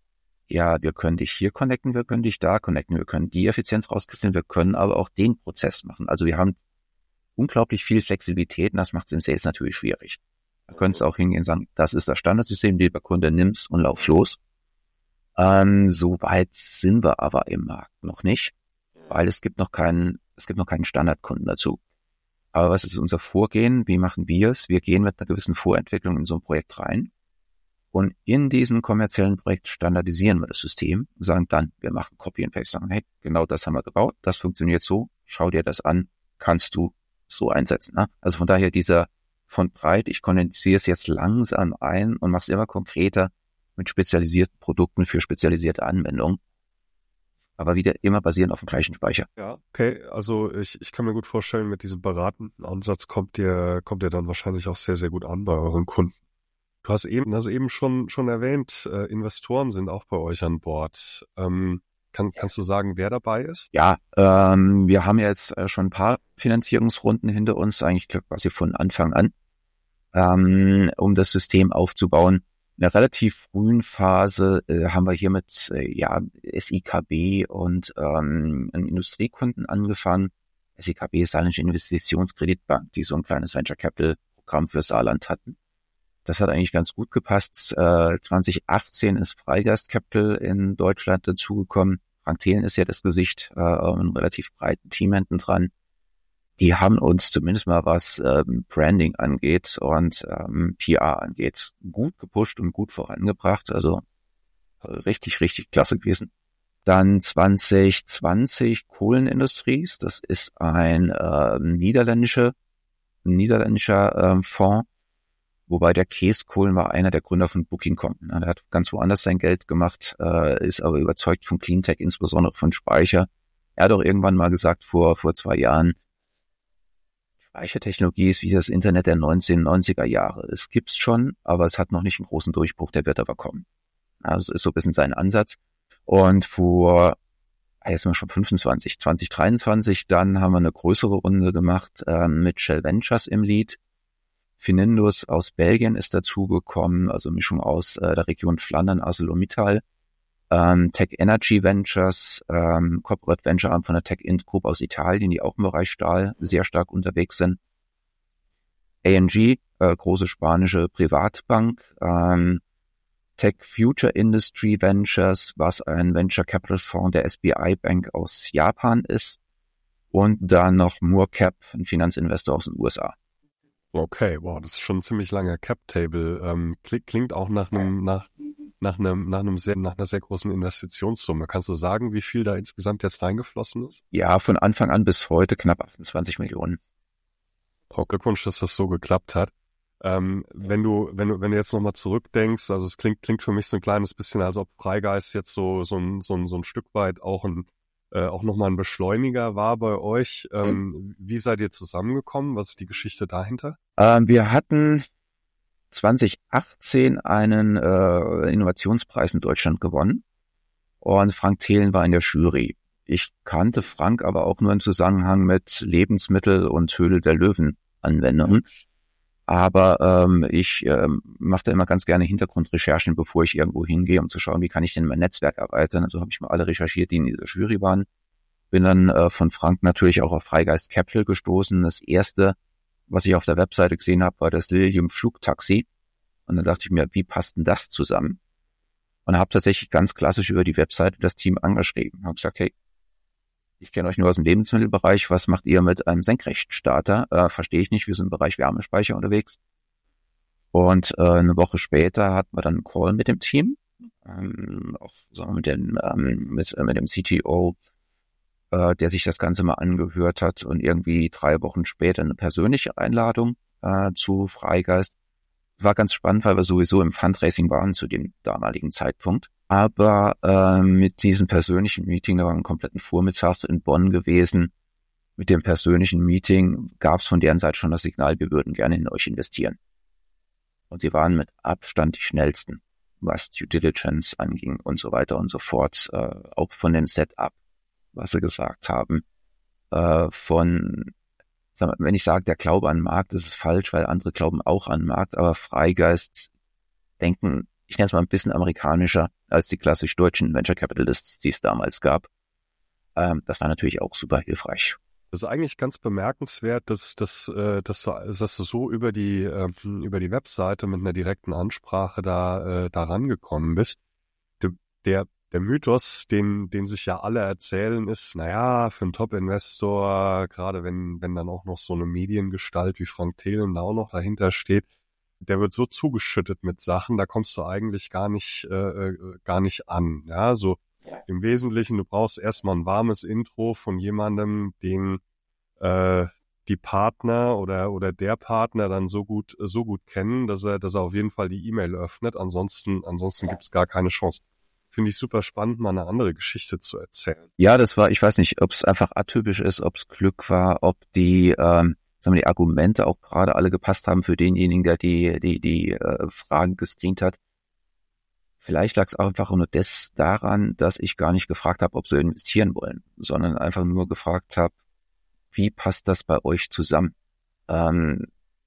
ja, wir können dich hier connecten, wir können dich da connecten, wir können die Effizienz rauskitzeln, wir können aber auch den Prozess machen. Also wir haben unglaublich viel Flexibilität und das macht es im Sales natürlich schwierig. Da könntest du auch hingehen und sagen, das ist das Standardsystem, lieber Kunde, nimm's und lauf los. Ähm, so weit sind wir aber im Markt noch nicht, weil es gibt noch keinen, es gibt noch keinen Standardkunden dazu. Aber was ist unser Vorgehen? Wie machen wir es? Wir gehen mit einer gewissen Vorentwicklung in so ein Projekt rein und in diesem kommerziellen Projekt standardisieren wir das System und sagen dann, wir machen Copy and Paste. Sagen, hey, genau das haben wir gebaut, das funktioniert so, schau dir das an, kannst du so einsetzen. Ne? Also von daher dieser von breit, ich kondensiere es jetzt langsam ein und mache es immer konkreter mit spezialisierten Produkten für spezialisierte Anwendungen. Aber wieder immer basierend auf dem gleichen Speicher. Ja, okay. Also ich, ich kann mir gut vorstellen, mit diesem beratenden Ansatz kommt ihr, kommt ihr dann wahrscheinlich auch sehr, sehr gut an bei euren Kunden. Du hast eben, hast eben schon, schon erwähnt, äh, Investoren sind auch bei euch an Bord. Ähm, kann, kannst du sagen, wer dabei ist? Ja, ähm, wir haben jetzt äh, schon ein paar Finanzierungsrunden hinter uns, eigentlich quasi von Anfang an, ähm, um das System aufzubauen. In einer relativ frühen Phase äh, haben wir hier mit äh, ja, S I K B und ähm, einem Industriekunden angefangen. S I K B ist Saarländische Investitionskreditbank, die so ein kleines Venture Capital Programm für Saarland hatten. Das hat eigentlich ganz gut gepasst. Äh, zwanzig achtzehn ist Freigeist Capital in Deutschland dazugekommen. Frank Thelen ist ja das Gesicht, äh, einem relativ breiten Team hinten dran. Die haben uns zumindest mal, was ähm, Branding angeht und ähm, P R angeht, gut gepusht und gut vorangebracht. Also richtig, richtig klasse gewesen. Dann zwanzig zwanzig Kohlen Industries. Das ist ein äh, niederländischer, niederländischer äh, Fonds, wobei der Kees Kohlen war einer der Gründer von Booking Punkt com. Der hat ganz woanders sein Geld gemacht, äh, ist aber überzeugt von Cleantech, insbesondere von Speicher. Er hat auch irgendwann mal gesagt, vor vor zwei Jahren, Speichertechnologie ist wie das Internet der neunzehnhundertneunziger Jahre. Es gibt's schon, aber es hat noch nicht einen großen Durchbruch, der wird aber kommen. Also das ist so ein bisschen sein Ansatz. Und vor, jetzt sind wir schon fünfundzwanzig, zwanzig dreiundzwanzig, dann haben wir eine größere Runde gemacht äh, mit Shell Ventures im Lead. Finindus aus Belgien ist dazugekommen, also Mischung aus äh, der Region Flandern, ArcelorMittal. Ähm, Tech Energy Ventures, ähm, Corporate Venture Arm von der Tech Int Group aus Italien, die auch im Bereich Stahl sehr stark unterwegs sind. A N G, äh, große spanische Privatbank. Ähm, Tech Future Industry Ventures, was ein Venture Capital Fonds der S B I Bank aus Japan ist. Und dann noch Moorcap, ein Finanzinvestor aus den U S A. Okay, wow, das ist schon ein ziemlich langer Cap-Table. Ähm, klingt auch nach einem, nach, nach einem, nach einem sehr, nach einer sehr großen Investitionssumme. Kannst du sagen, wie viel da insgesamt jetzt reingeflossen ist? Ja, von Anfang an bis heute knapp achtundzwanzig Millionen. Oh, Glückwunsch, dass das so geklappt hat. Ähm, wenn du, wenn du, wenn du jetzt nochmal zurückdenkst, also es klingt, klingt für mich so ein kleines bisschen, als ob Freigeist jetzt so, so ein, so ein, so ein Stück weit auch ein, äh, auch nochmal ein Beschleuniger war bei euch. Ähm, mhm. Wie seid ihr zusammengekommen? Was ist die Geschichte dahinter? Ähm, wir hatten zwanzig achtzehn einen äh, Innovationspreis in Deutschland gewonnen und Frank Thelen war in der Jury. Ich kannte Frank aber auch nur im Zusammenhang mit Lebensmittel und Höhle der Löwen Anwendungen. Aber ähm, ich ähm, mache da immer ganz gerne Hintergrundrecherchen, bevor ich irgendwo hingehe, um zu schauen, wie kann ich denn mein Netzwerk erweitern. Also habe ich mal alle recherchiert, die in dieser Jury waren. Bin dann äh, von Frank natürlich auch auf Freigeist Capital gestoßen. Das erste, was ich auf der Webseite gesehen habe, war das Lilium Flugtaxi. Und dann dachte ich mir, wie passt denn das zusammen? Und habe tatsächlich ganz klassisch über die Webseite das Team angeschrieben. Habe gesagt, hey, ich kenne euch nur aus dem Lebensmittelbereich. Was macht ihr mit einem Senkrechtstarter? Äh, verstehe ich nicht. Wir sind im Bereich Wärmespeicher unterwegs. Und äh, eine Woche später hatten wir dann einen Call mit dem Team. ähm, auch sagen wir, mit, dem, ähm, mit, äh, mit dem C T O, äh, der sich das Ganze mal angehört hat und irgendwie drei Wochen später eine persönliche Einladung äh, zu Freigeist. War ganz spannend, weil wir sowieso im Fundraising waren zu dem damaligen Zeitpunkt. Aber äh, mit diesem persönlichen Meeting, da war einen kompletten Vormittag in Bonn gewesen, mit dem persönlichen Meeting gab es von deren Seite schon das Signal, wir würden gerne in euch investieren. Und sie waren mit Abstand die schnellsten, was Due Diligence anging und so weiter und so fort. Äh, auch von dem Setup, was sie gesagt haben. Äh, von, sagen wir, wenn ich sage, der Glaube an den Markt, ist es falsch, weil andere glauben auch an den Markt, aber Freigeist denken, ich nenne es mal ein bisschen amerikanischer als die klassisch deutschen Venture Capitalists, die es damals gab. Ähm, das war natürlich auch super hilfreich. Das ist eigentlich ganz bemerkenswert, dass, dass, äh, dass, du, dass du so über die, äh, über die Webseite mit einer direkten Ansprache da, äh, da rangekommen bist. De, der, der Mythos, den, den sich ja alle erzählen, ist, naja, für einen Top-Investor, gerade wenn, wenn dann auch noch so eine Mediengestalt wie Frank Thelen da auch noch dahinter steht, der wird so zugeschüttet mit Sachen, da kommst du eigentlich gar nicht, äh, gar nicht an, ja, so. Im Wesentlichen, du brauchst erstmal ein warmes Intro von jemandem, den äh, die Partner oder oder der Partner dann so gut so gut kennen, dass er dass er auf jeden Fall die E-Mail öffnet. Ansonsten ansonsten gibt es gar keine Chance. Finde ich super spannend, mal eine andere Geschichte zu erzählen. Ja, das war, ich weiß nicht, ob es einfach atypisch ist, ob es Glück war, ob die ähm, sagen wir, die Argumente auch gerade alle gepasst haben für denjenigen, der die die die äh, Fragen gescreent hat. Vielleicht lag es einfach nur das daran, dass ich gar nicht gefragt habe, ob sie investieren wollen, sondern einfach nur gefragt habe, wie passt das bei euch zusammen? Ähm,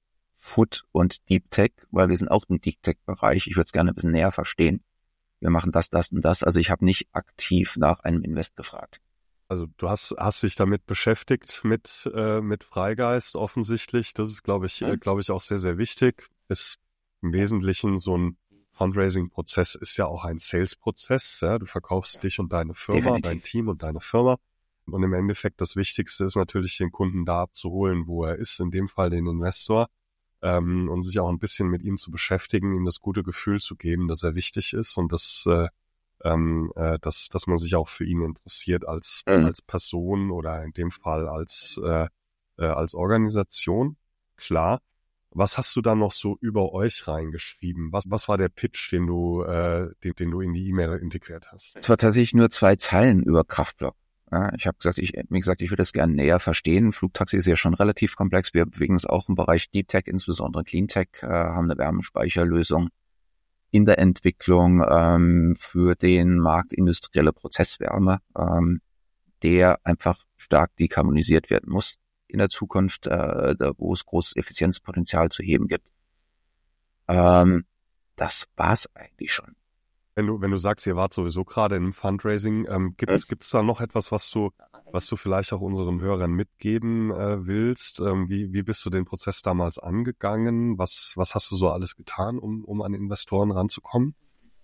Food und Deep Tech, weil wir sind auch im Deep Tech-Bereich. Ich würde es gerne ein bisschen näher verstehen. Wir machen das, das und das. Also ich habe nicht aktiv nach einem Invest gefragt. Also du hast hast dich damit beschäftigt mit äh, mit Freigeist offensichtlich. Das ist, glaube ich, äh, glaube ich auch sehr sehr wichtig. Ist im Wesentlichen so ein Fundraising-Prozess ist ja auch ein Sales-Prozess. Ja? Du verkaufst dich und deine Firma, Definitiv. Dein Team und deine Firma. Und im Endeffekt das Wichtigste ist natürlich, den Kunden da abzuholen, wo er ist, in dem Fall den Investor, ähm, und sich auch ein bisschen mit ihm zu beschäftigen, ihm das gute Gefühl zu geben, dass er wichtig ist und dass, äh, ähm, äh, dass, dass man sich auch für ihn interessiert als, mhm. als Person oder in dem Fall als, äh, äh, als Organisation. Klar. Was hast du da noch so über euch reingeschrieben? Was, was war der Pitch, den du, äh, den, den du in die E-Mail integriert hast? Es war tatsächlich nur zwei Zeilen über Kraftblock. Ja, ich habe gesagt, ich, wie gesagt, ich würde das gerne näher verstehen. Flugtaxi ist ja schon relativ komplex. Wir bewegen uns auch im Bereich Deep Tech, insbesondere Clean Tech, äh, haben eine Wärmespeicherlösung in der Entwicklung ähm, für den Markt industrielle Prozesswärme, ähm, der einfach stark dekarbonisiert werden muss in der Zukunft, äh, da, wo es großes Effizienzpotenzial zu heben gibt. Ähm, das war's eigentlich schon. Wenn du wenn du sagst, ihr wart sowieso gerade im Fundraising, ähm, gibt es gibt's da noch etwas, was du was du vielleicht auch unseren Hörern mitgeben äh, willst? Ähm, wie wie bist du den Prozess damals angegangen? Was was hast du so alles getan, um um an Investoren ranzukommen?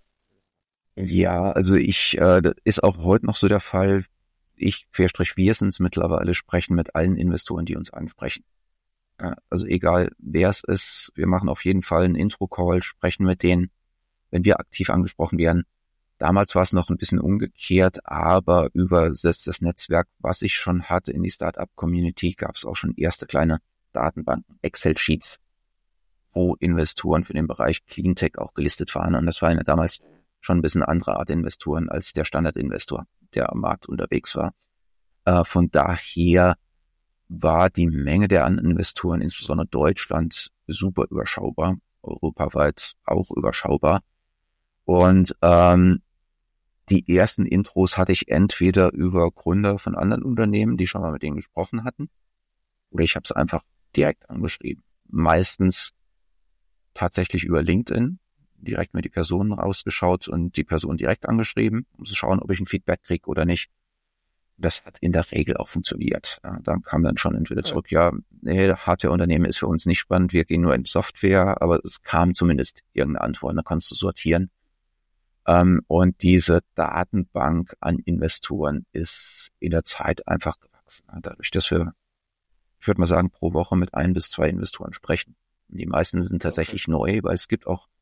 Ja, also ich äh, das ist auch heute noch so der Fall. Ich, Querstrich, wir sind es mittlerweile, sprechen mit allen Investoren, die uns ansprechen. Ja, also egal, wer es ist, wir machen auf jeden Fall einen Intro-Call, sprechen mit denen, wenn wir aktiv angesprochen werden. Damals war es noch ein bisschen umgekehrt, aber über das, das Netzwerk, was ich schon hatte in die Startup-Community, gab es auch schon erste kleine Datenbanken, Excel-Sheets, wo Investoren für den Bereich Cleantech auch gelistet waren. Und das war eine damals schon ein bisschen andere Art Investoren als der Standardinvestor, der am Markt unterwegs war. Äh, von daher war die Menge der anderen Investoren, insbesondere Deutschland, super überschaubar, europaweit auch überschaubar. Und ähm, die ersten Intros hatte ich entweder über Gründer von anderen Unternehmen, die schon mal mit denen gesprochen hatten, oder ich habe es einfach direkt angeschrieben. Meistens tatsächlich über LinkedIn, direkt mir die Personen rausgeschaut und die Person direkt angeschrieben, um zu schauen, ob ich ein Feedback kriege oder nicht. Das hat in der Regel auch funktioniert. Ja, dann kam dann schon entweder zurück, ja, nee, Hardware-Unternehmen ist für uns nicht spannend, wir gehen nur in Software, aber es kam zumindest irgendeine Antwort, da kannst du sortieren. Ähm, und diese Datenbank an Investoren ist in der Zeit einfach gewachsen. Dadurch, dass wir, ich würde mal sagen, pro Woche mit ein bis zwei Investoren sprechen. Die meisten sind tatsächlich okay. neu, weil es gibt auch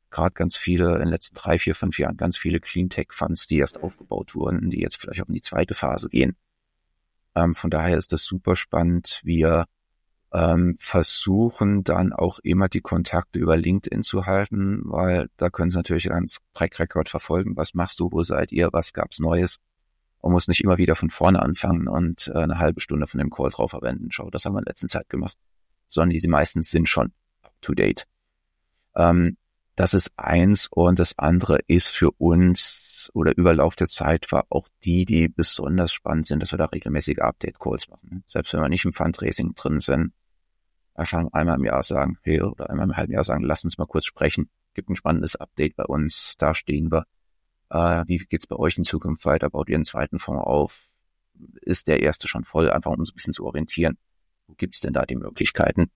gerade ganz viele in den letzten drei, vier, fünf Jahren ganz viele Cleantech-Funds, die erst aufgebaut wurden, die jetzt vielleicht auch in die zweite Phase gehen. Ähm, von daher ist das super spannend. Wir ähm, versuchen dann auch immer die Kontakte über LinkedIn zu halten, weil da können Sie natürlich einen Track Record verfolgen. Was machst du? Wo seid ihr? Was gab's Neues? Man muss nicht immer wieder von vorne anfangen und äh, eine halbe Stunde von dem Call drauf verwenden. Schau, das haben wir in der letzten Zeit gemacht. Sondern die, die meistens sind schon up to date. Ähm, das ist eins, und das andere ist für uns oder über Lauf der Zeit war auch die, die besonders spannend sind, dass wir da regelmäßige Update-Calls machen. Selbst wenn wir nicht im Fundraising drin sind, einfach einmal im Jahr sagen, hey, oder einmal im halben Jahr sagen, lass uns mal kurz sprechen. Gibt ein spannendes Update bei uns, da stehen wir. Äh, wie geht's bei euch in Zukunft weiter? Baut ihr einen zweiten Fonds auf? Ist der erste schon voll? Einfach um uns ein bisschen zu orientieren. Wo gibt's denn da die Möglichkeiten?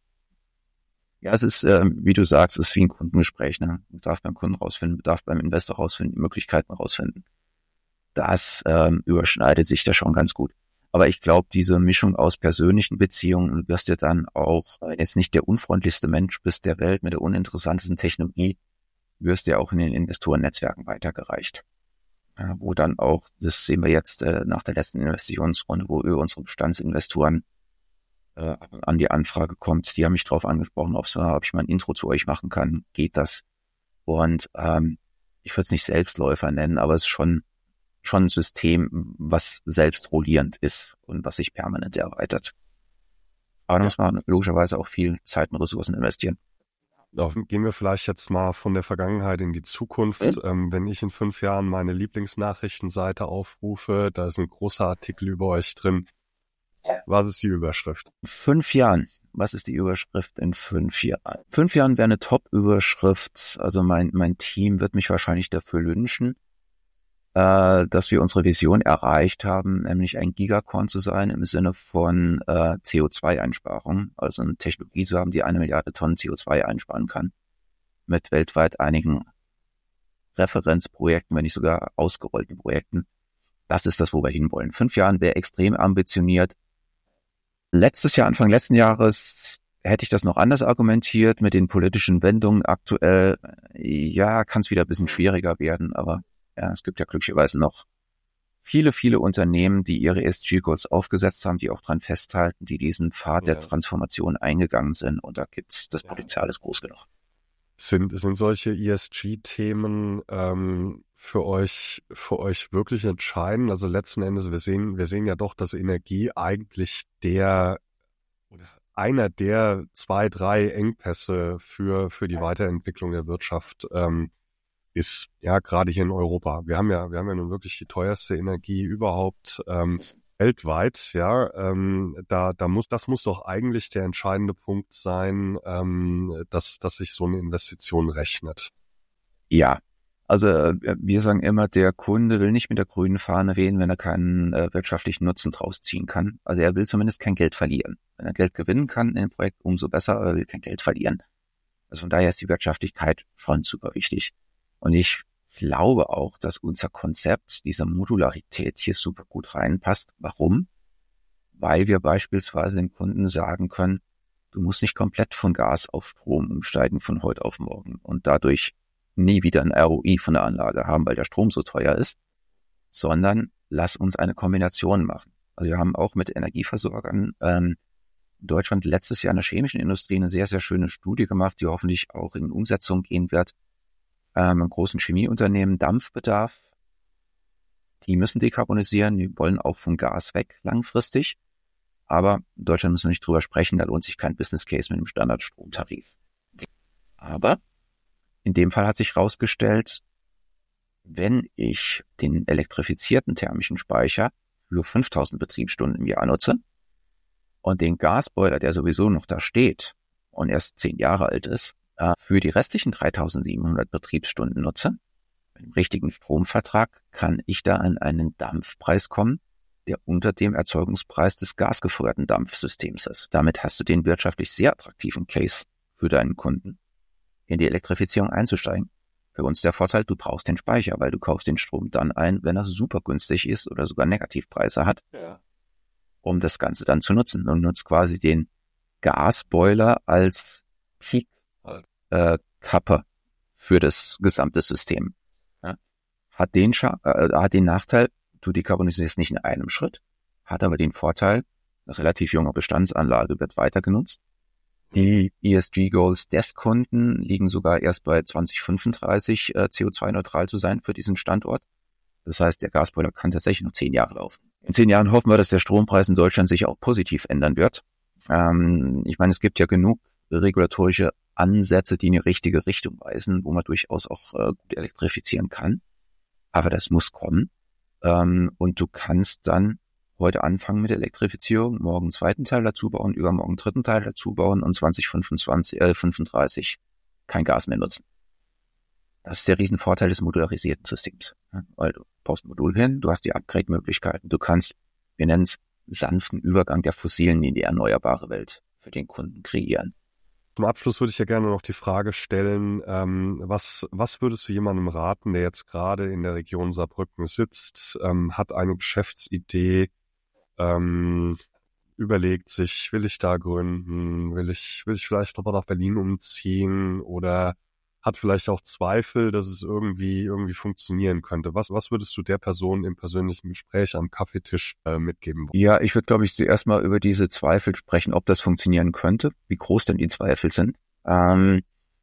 Ja, es ist, äh, wie du sagst, es ist wie ein Kundengespräch. Ne? Man darf beim Kunden rausfinden, man darf beim Investor rausfinden, die Möglichkeiten rausfinden. Das ähm, überschneidet sich da schon ganz gut. Aber ich glaube, diese Mischung aus persönlichen Beziehungen, du wirst ja dann auch, wenn jetzt nicht der unfreundlichste Mensch bist der Welt mit der uninteressantesten Technologie, wirst ja auch in den Investorennetzwerken weitergereicht. Ja, wo dann auch, das sehen wir jetzt äh, nach der letzten Investitionsrunde, wo über unsere Bestandsinvestoren äh, an die Anfrage kommt, die haben mich drauf angesprochen, ob's, ob ich mal ein Intro zu euch machen kann, geht das? Und ähm, ich würde es nicht Selbstläufer nennen, aber es ist schon schon ein System, was selbst rollierend ist und was sich permanent erweitert. Aber da muss man logischerweise auch viel Zeit und Ressourcen investieren. Gehen wir vielleicht jetzt mal von der Vergangenheit in die Zukunft. Mhm. Ähm, wenn ich in fünf Jahren meine Lieblingsnachrichtenseite aufrufe, da ist ein großer Artikel über euch drin. Was ist die Überschrift? Fünf Jahren. Was ist die Überschrift in fünf Jahren? Fünf Jahren wäre eine Top-Überschrift. Also mein, mein Team wird mich wahrscheinlich dafür lynchen, äh, dass wir unsere Vision erreicht haben, nämlich ein Gigacorn zu sein im Sinne von äh, C O zwei Einsparung, also eine Technologie zu haben, die eine Milliarde Tonnen C O zwei einsparen kann, mit weltweit einigen Referenzprojekten, wenn nicht sogar ausgerollten Projekten. Das ist das, wo wir hinwollen. Fünf Jahren wäre extrem ambitioniert. Letztes Jahr, Anfang letzten Jahres, hätte ich das noch anders argumentiert mit den politischen Wendungen. Aktuell, ja, kann es wieder ein bisschen schwieriger werden, aber ja, es gibt ja glücklicherweise noch viele, viele Unternehmen, die ihre E S G-Goals aufgesetzt haben, die auch dran festhalten, die diesen Pfad ja. der Transformation eingegangen sind. Und da gibt's, das Potenzial ist groß genug. Sind, sind solche E S G-Themen ähm, für euch, für euch wirklich entscheidend? Also letzten Endes, wir sehen, wir sehen ja doch, dass Energie eigentlich der, oder einer der zwei, drei Engpässe für, für die Weiterentwicklung der Wirtschaft ähm, ist, ja, gerade hier in Europa. Wir haben ja, wir haben ja nun wirklich die teuerste Energie überhaupt ähm, weltweit, ja. Ähm, da, da muss, das muss doch eigentlich der entscheidende Punkt sein, ähm, dass, dass sich so eine Investition rechnet. Ja, also äh, wir sagen immer, der Kunde will nicht mit der grünen Fahne wehen, wenn er keinen äh, wirtschaftlichen Nutzen draus ziehen kann. Also er will zumindest kein Geld verlieren. Wenn er Geld gewinnen kann in dem Projekt, umso besser, aber er will kein Geld verlieren. Also von daher ist die Wirtschaftlichkeit schon super wichtig. Und ich glaube auch, dass unser Konzept, diese Modularität hier super gut reinpasst. Warum? Weil wir beispielsweise den Kunden sagen können, du musst nicht komplett von Gas auf Strom umsteigen von heute auf morgen und dadurch nie wieder ein R O I von der Anlage haben, weil der Strom so teuer ist, sondern lass uns eine Kombination machen. Also wir haben auch mit Energieversorgern ähm, in Deutschland letztes Jahr in der chemischen Industrie eine sehr, sehr schöne Studie gemacht, die hoffentlich auch in Umsetzung gehen wird. Ähm, einem großen Chemieunternehmen, Dampfbedarf. Die müssen dekarbonisieren, die wollen auch vom Gas weg langfristig. Aber in Deutschland müssen wir nicht drüber sprechen, da lohnt sich kein Business Case mit einem Standardstromtarif. Aber in dem Fall hat sich herausgestellt, wenn ich den elektrifizierten thermischen Speicher für fünftausend Betriebsstunden im Jahr nutze und den Gasboiler, der sowieso noch da steht und erst zehn Jahre alt ist, für die restlichen dreitausendsiebenhundert Betriebsstunden nutze, mit dem richtigen Stromvertrag kann ich da an einen Dampfpreis kommen, der unter dem Erzeugungspreis des gasgefeuerten Dampfsystems ist. Damit hast du den wirtschaftlich sehr attraktiven Case für deinen Kunden, in die Elektrifizierung einzusteigen. Für uns der Vorteil, du brauchst den Speicher, weil du kaufst den Strom dann ein, wenn er super günstig ist oder sogar Negativpreise hat, ja. um das Ganze dann zu nutzen. Und nutzt quasi den Gasboiler als Peak Äh, Kappe für das gesamte System. Ja. Hat den Scha- äh, hat den Nachteil, du dekarbonisierst nicht in einem Schritt, hat aber den Vorteil, eine relativ junge Bestandsanlage wird weiter genutzt. Die E S G-Goals des Kunden liegen sogar erst bei zwanzig fünfunddreißig äh, C O zwei neutral zu sein für diesen Standort. Das heißt, der Gasboiler kann tatsächlich noch zehn Jahre laufen. In zehn Jahren hoffen wir, dass der Strompreis in Deutschland sich auch positiv ändern wird. Ähm, ich meine, es gibt ja genug regulatorische Ansätze, die in die richtige Richtung weisen, wo man durchaus auch äh, gut elektrifizieren kann. Aber das muss kommen. Ähm, und du kannst dann heute anfangen mit der Elektrifizierung, morgen einen zweiten Teil dazu bauen, übermorgen einen dritten Teil dazu bauen und zwanzig fünfundzwanzig, äh, fünfunddreißig kein Gas mehr nutzen. Das ist der Riesenvorteil des modularisierten Systems. Weil du baust ein Modul hin, du hast die Upgrade-Möglichkeiten, du kannst, wir nennen es, sanften Übergang der fossilen in die erneuerbare Welt für den Kunden kreieren. Zum Abschluss würde ich ja gerne noch die Frage stellen, ähm, was, was würdest du jemandem raten, der jetzt gerade in der Region Saarbrücken sitzt, ähm, hat eine Geschäftsidee, ähm, überlegt sich, will ich da gründen, will ich, will ich vielleicht noch mal nach Berlin umziehen oder hat vielleicht auch Zweifel, dass es irgendwie irgendwie funktionieren könnte. Was was würdest du der Person im persönlichen Gespräch am Kaffeetisch äh, mitgeben wollen? Ja, ich würde, glaube ich, zuerst mal über diese Zweifel sprechen, ob das funktionieren könnte, wie groß denn die Zweifel sind, ähm,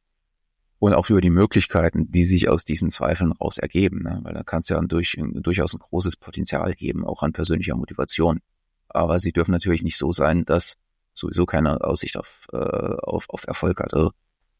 und auch über die Möglichkeiten, die sich aus diesen Zweifeln raus ergeben, ne? Weil da kannst du ja durch, durchaus ein großes Potenzial heben, auch an persönlicher Motivation. Aber sie dürfen natürlich nicht so sein, dass sowieso keine Aussicht auf, äh, auf, auf Erfolg hat. Also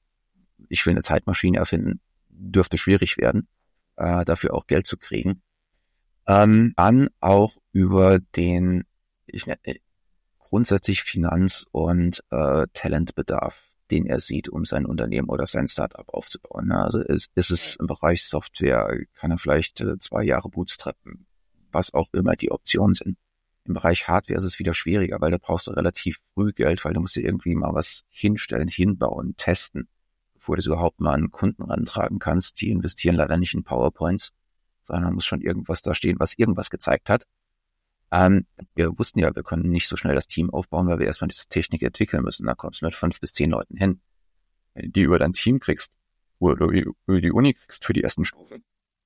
ich will eine Zeitmaschine erfinden, dürfte schwierig werden, äh, dafür auch Geld zu kriegen. Ähm, dann auch über den ich nenne, grundsätzlich Finanz- und äh, Talentbedarf, den er sieht, um sein Unternehmen oder sein Startup aufzubauen. Also ist, ist es im Bereich Software, kann er vielleicht äh, zwei Jahre bootstrappen, was auch immer die Optionen sind. Im Bereich Hardware ist es wieder schwieriger, weil da brauchst du relativ früh Geld, weil du musst dir irgendwie mal was hinstellen, hinbauen, testen, bevor du es überhaupt mal an Kunden rantragen kannst. Die investieren leider nicht in PowerPoints, sondern da muss schon irgendwas da stehen, was irgendwas gezeigt hat. Ähm, wir wussten ja, wir können nicht so schnell das Team aufbauen, weil wir erstmal diese Technik entwickeln müssen. Da kommst du mit fünf bis zehn Leuten hin. Wenn du die über dein Team kriegst, oder über die Uni kriegst für die ersten Stufen,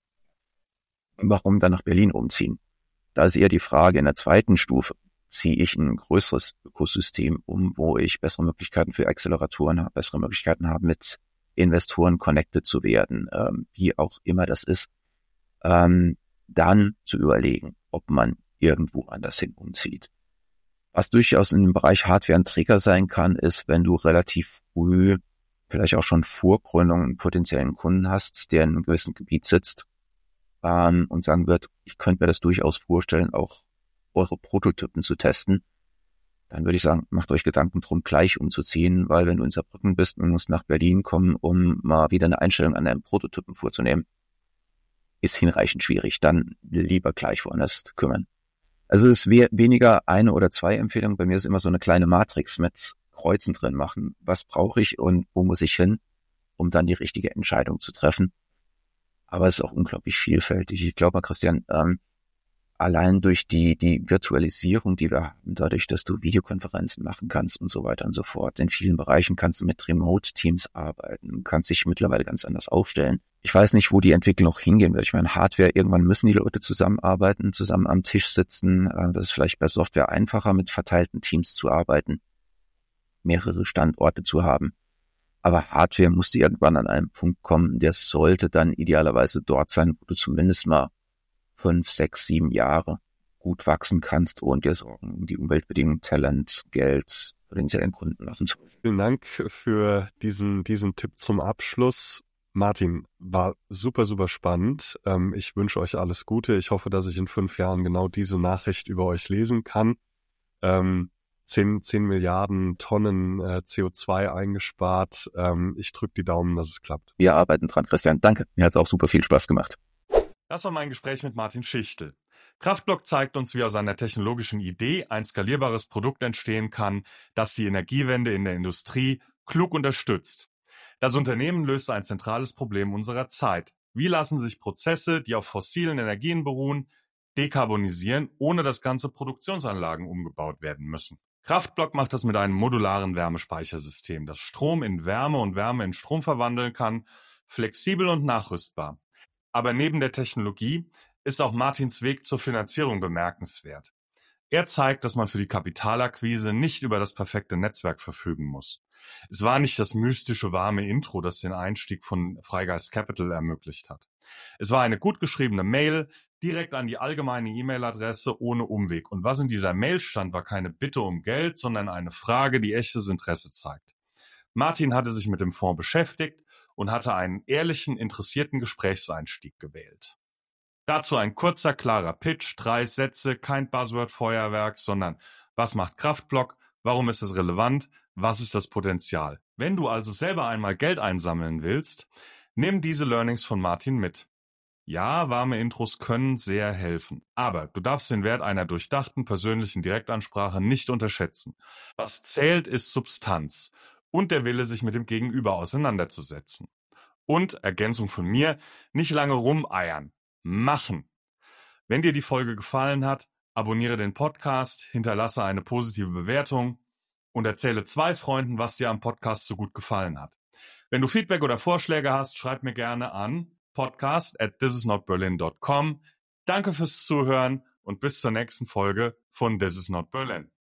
warum dann nach Berlin umziehen? Da ist eher die Frage, in der zweiten Stufe ziehe ich ein größeres Ökosystem um, wo ich bessere Möglichkeiten für Acceleratoren habe, bessere Möglichkeiten habe, mit Investoren connected zu werden, ähm, wie auch immer das ist, ähm, dann zu überlegen, ob man irgendwo anders hin umzieht. Was durchaus in dem Bereich Hardware ein Trigger sein kann, ist, wenn du relativ früh, vielleicht auch schon vor Gründung, einen potenziellen Kunden hast, der in einem gewissen Gebiet sitzt, und sagen wird, ich könnte mir das durchaus vorstellen, auch eure Prototypen zu testen, dann würde ich sagen, macht euch Gedanken drum, gleich umzuziehen, weil wenn du in Saarbrücken bist und musst nach Berlin kommen, um mal wieder eine Einstellung an deinen Prototypen vorzunehmen, ist hinreichend schwierig. Dann lieber gleich woanders kümmern. Also es ist weniger eine oder zwei Empfehlungen. Bei mir ist immer so eine kleine Matrix mit Kreuzen drin machen. Was brauche ich und wo muss ich hin, um dann die richtige Entscheidung zu treffen? Aber es ist auch unglaublich vielfältig. Ich glaube mal, Christian, ähm, allein durch die die Virtualisierung, die wir haben, dadurch, dass du Videokonferenzen machen kannst und so weiter und so fort. In vielen Bereichen kannst du mit Remote-Teams arbeiten, kannst dich mittlerweile ganz anders aufstellen. Ich weiß nicht, wo die Entwicklung noch hingehen wird. Ich meine, Hardware, irgendwann müssen die Leute zusammenarbeiten, zusammen am Tisch sitzen. Das ist vielleicht bei Software einfacher, mit verteilten Teams zu arbeiten, mehrere Standorte zu haben. Aber Hardware musste irgendwann an einen Punkt kommen, der sollte dann idealerweise dort sein, wo du zumindest mal fünf, sechs, sieben Jahre gut wachsen kannst und dir Sorgen um die Umweltbedingungen, Talent, Geld, potenziellen Kunden machen zu müssen. Vielen Dank für diesen, diesen Tipp zum Abschluss. Martin, war super, super spannend. Ähm, ich wünsche euch alles Gute. Ich hoffe, dass ich in fünf Jahren genau diese Nachricht über euch lesen kann. Ähm, zehn Milliarden Tonnen äh, C O zwei eingespart. Ähm, ich drücke die Daumen, dass es klappt. Wir arbeiten dran, Christian. Danke. Mir hat es auch super viel Spaß gemacht. Das war mein Gespräch mit Martin Schichtel. Kraftblock zeigt uns, wie aus einer technologischen Idee ein skalierbares Produkt entstehen kann, das die Energiewende in der Industrie klug unterstützt. Das Unternehmen löst ein zentrales Problem unserer Zeit. Wie lassen sich Prozesse, die auf fossilen Energien beruhen, dekarbonisieren, ohne dass ganze Produktionsanlagen umgebaut werden müssen? Kraftblock macht das mit einem modularen Wärmespeichersystem, das Strom in Wärme und Wärme in Strom verwandeln kann, flexibel und nachrüstbar. Aber neben der Technologie ist auch Martins Weg zur Finanzierung bemerkenswert. Er zeigt, dass man für die Kapitalakquise nicht über das perfekte Netzwerk verfügen muss. Es war nicht das mystische, warme Intro, das den Einstieg von Freigeist Capital ermöglicht hat. Es war eine gut geschriebene Mail, direkt an die allgemeine E-Mail-Adresse ohne Umweg. Und was in dieser Mail stand, war keine Bitte um Geld, sondern eine Frage, die echtes Interesse zeigt. Martin hatte sich mit dem Fonds beschäftigt und hatte einen ehrlichen, interessierten Gesprächseinstieg gewählt. Dazu ein kurzer, klarer Pitch, drei Sätze, kein Buzzword-Feuerwerk, sondern was macht Kraftblock, warum ist es relevant, was ist das Potenzial. Wenn du also selber einmal Geld einsammeln willst, nimm diese Learnings von Martin mit. Ja, warme Intros können sehr helfen, aber du darfst den Wert einer durchdachten persönlichen Direktansprache nicht unterschätzen. Was zählt, ist Substanz und der Wille, sich mit dem Gegenüber auseinanderzusetzen. Und, Ergänzung von mir, nicht lange rumeiern. Machen. Wenn dir die Folge gefallen hat, abonniere den Podcast, hinterlasse eine positive Bewertung und erzähle zwei Freunden, was dir am Podcast so gut gefallen hat. Wenn du Feedback oder Vorschläge hast, schreib mir gerne an podcast at this is not berlin dot com. Danke fürs Zuhören und bis zur nächsten Folge von This is not Berlin.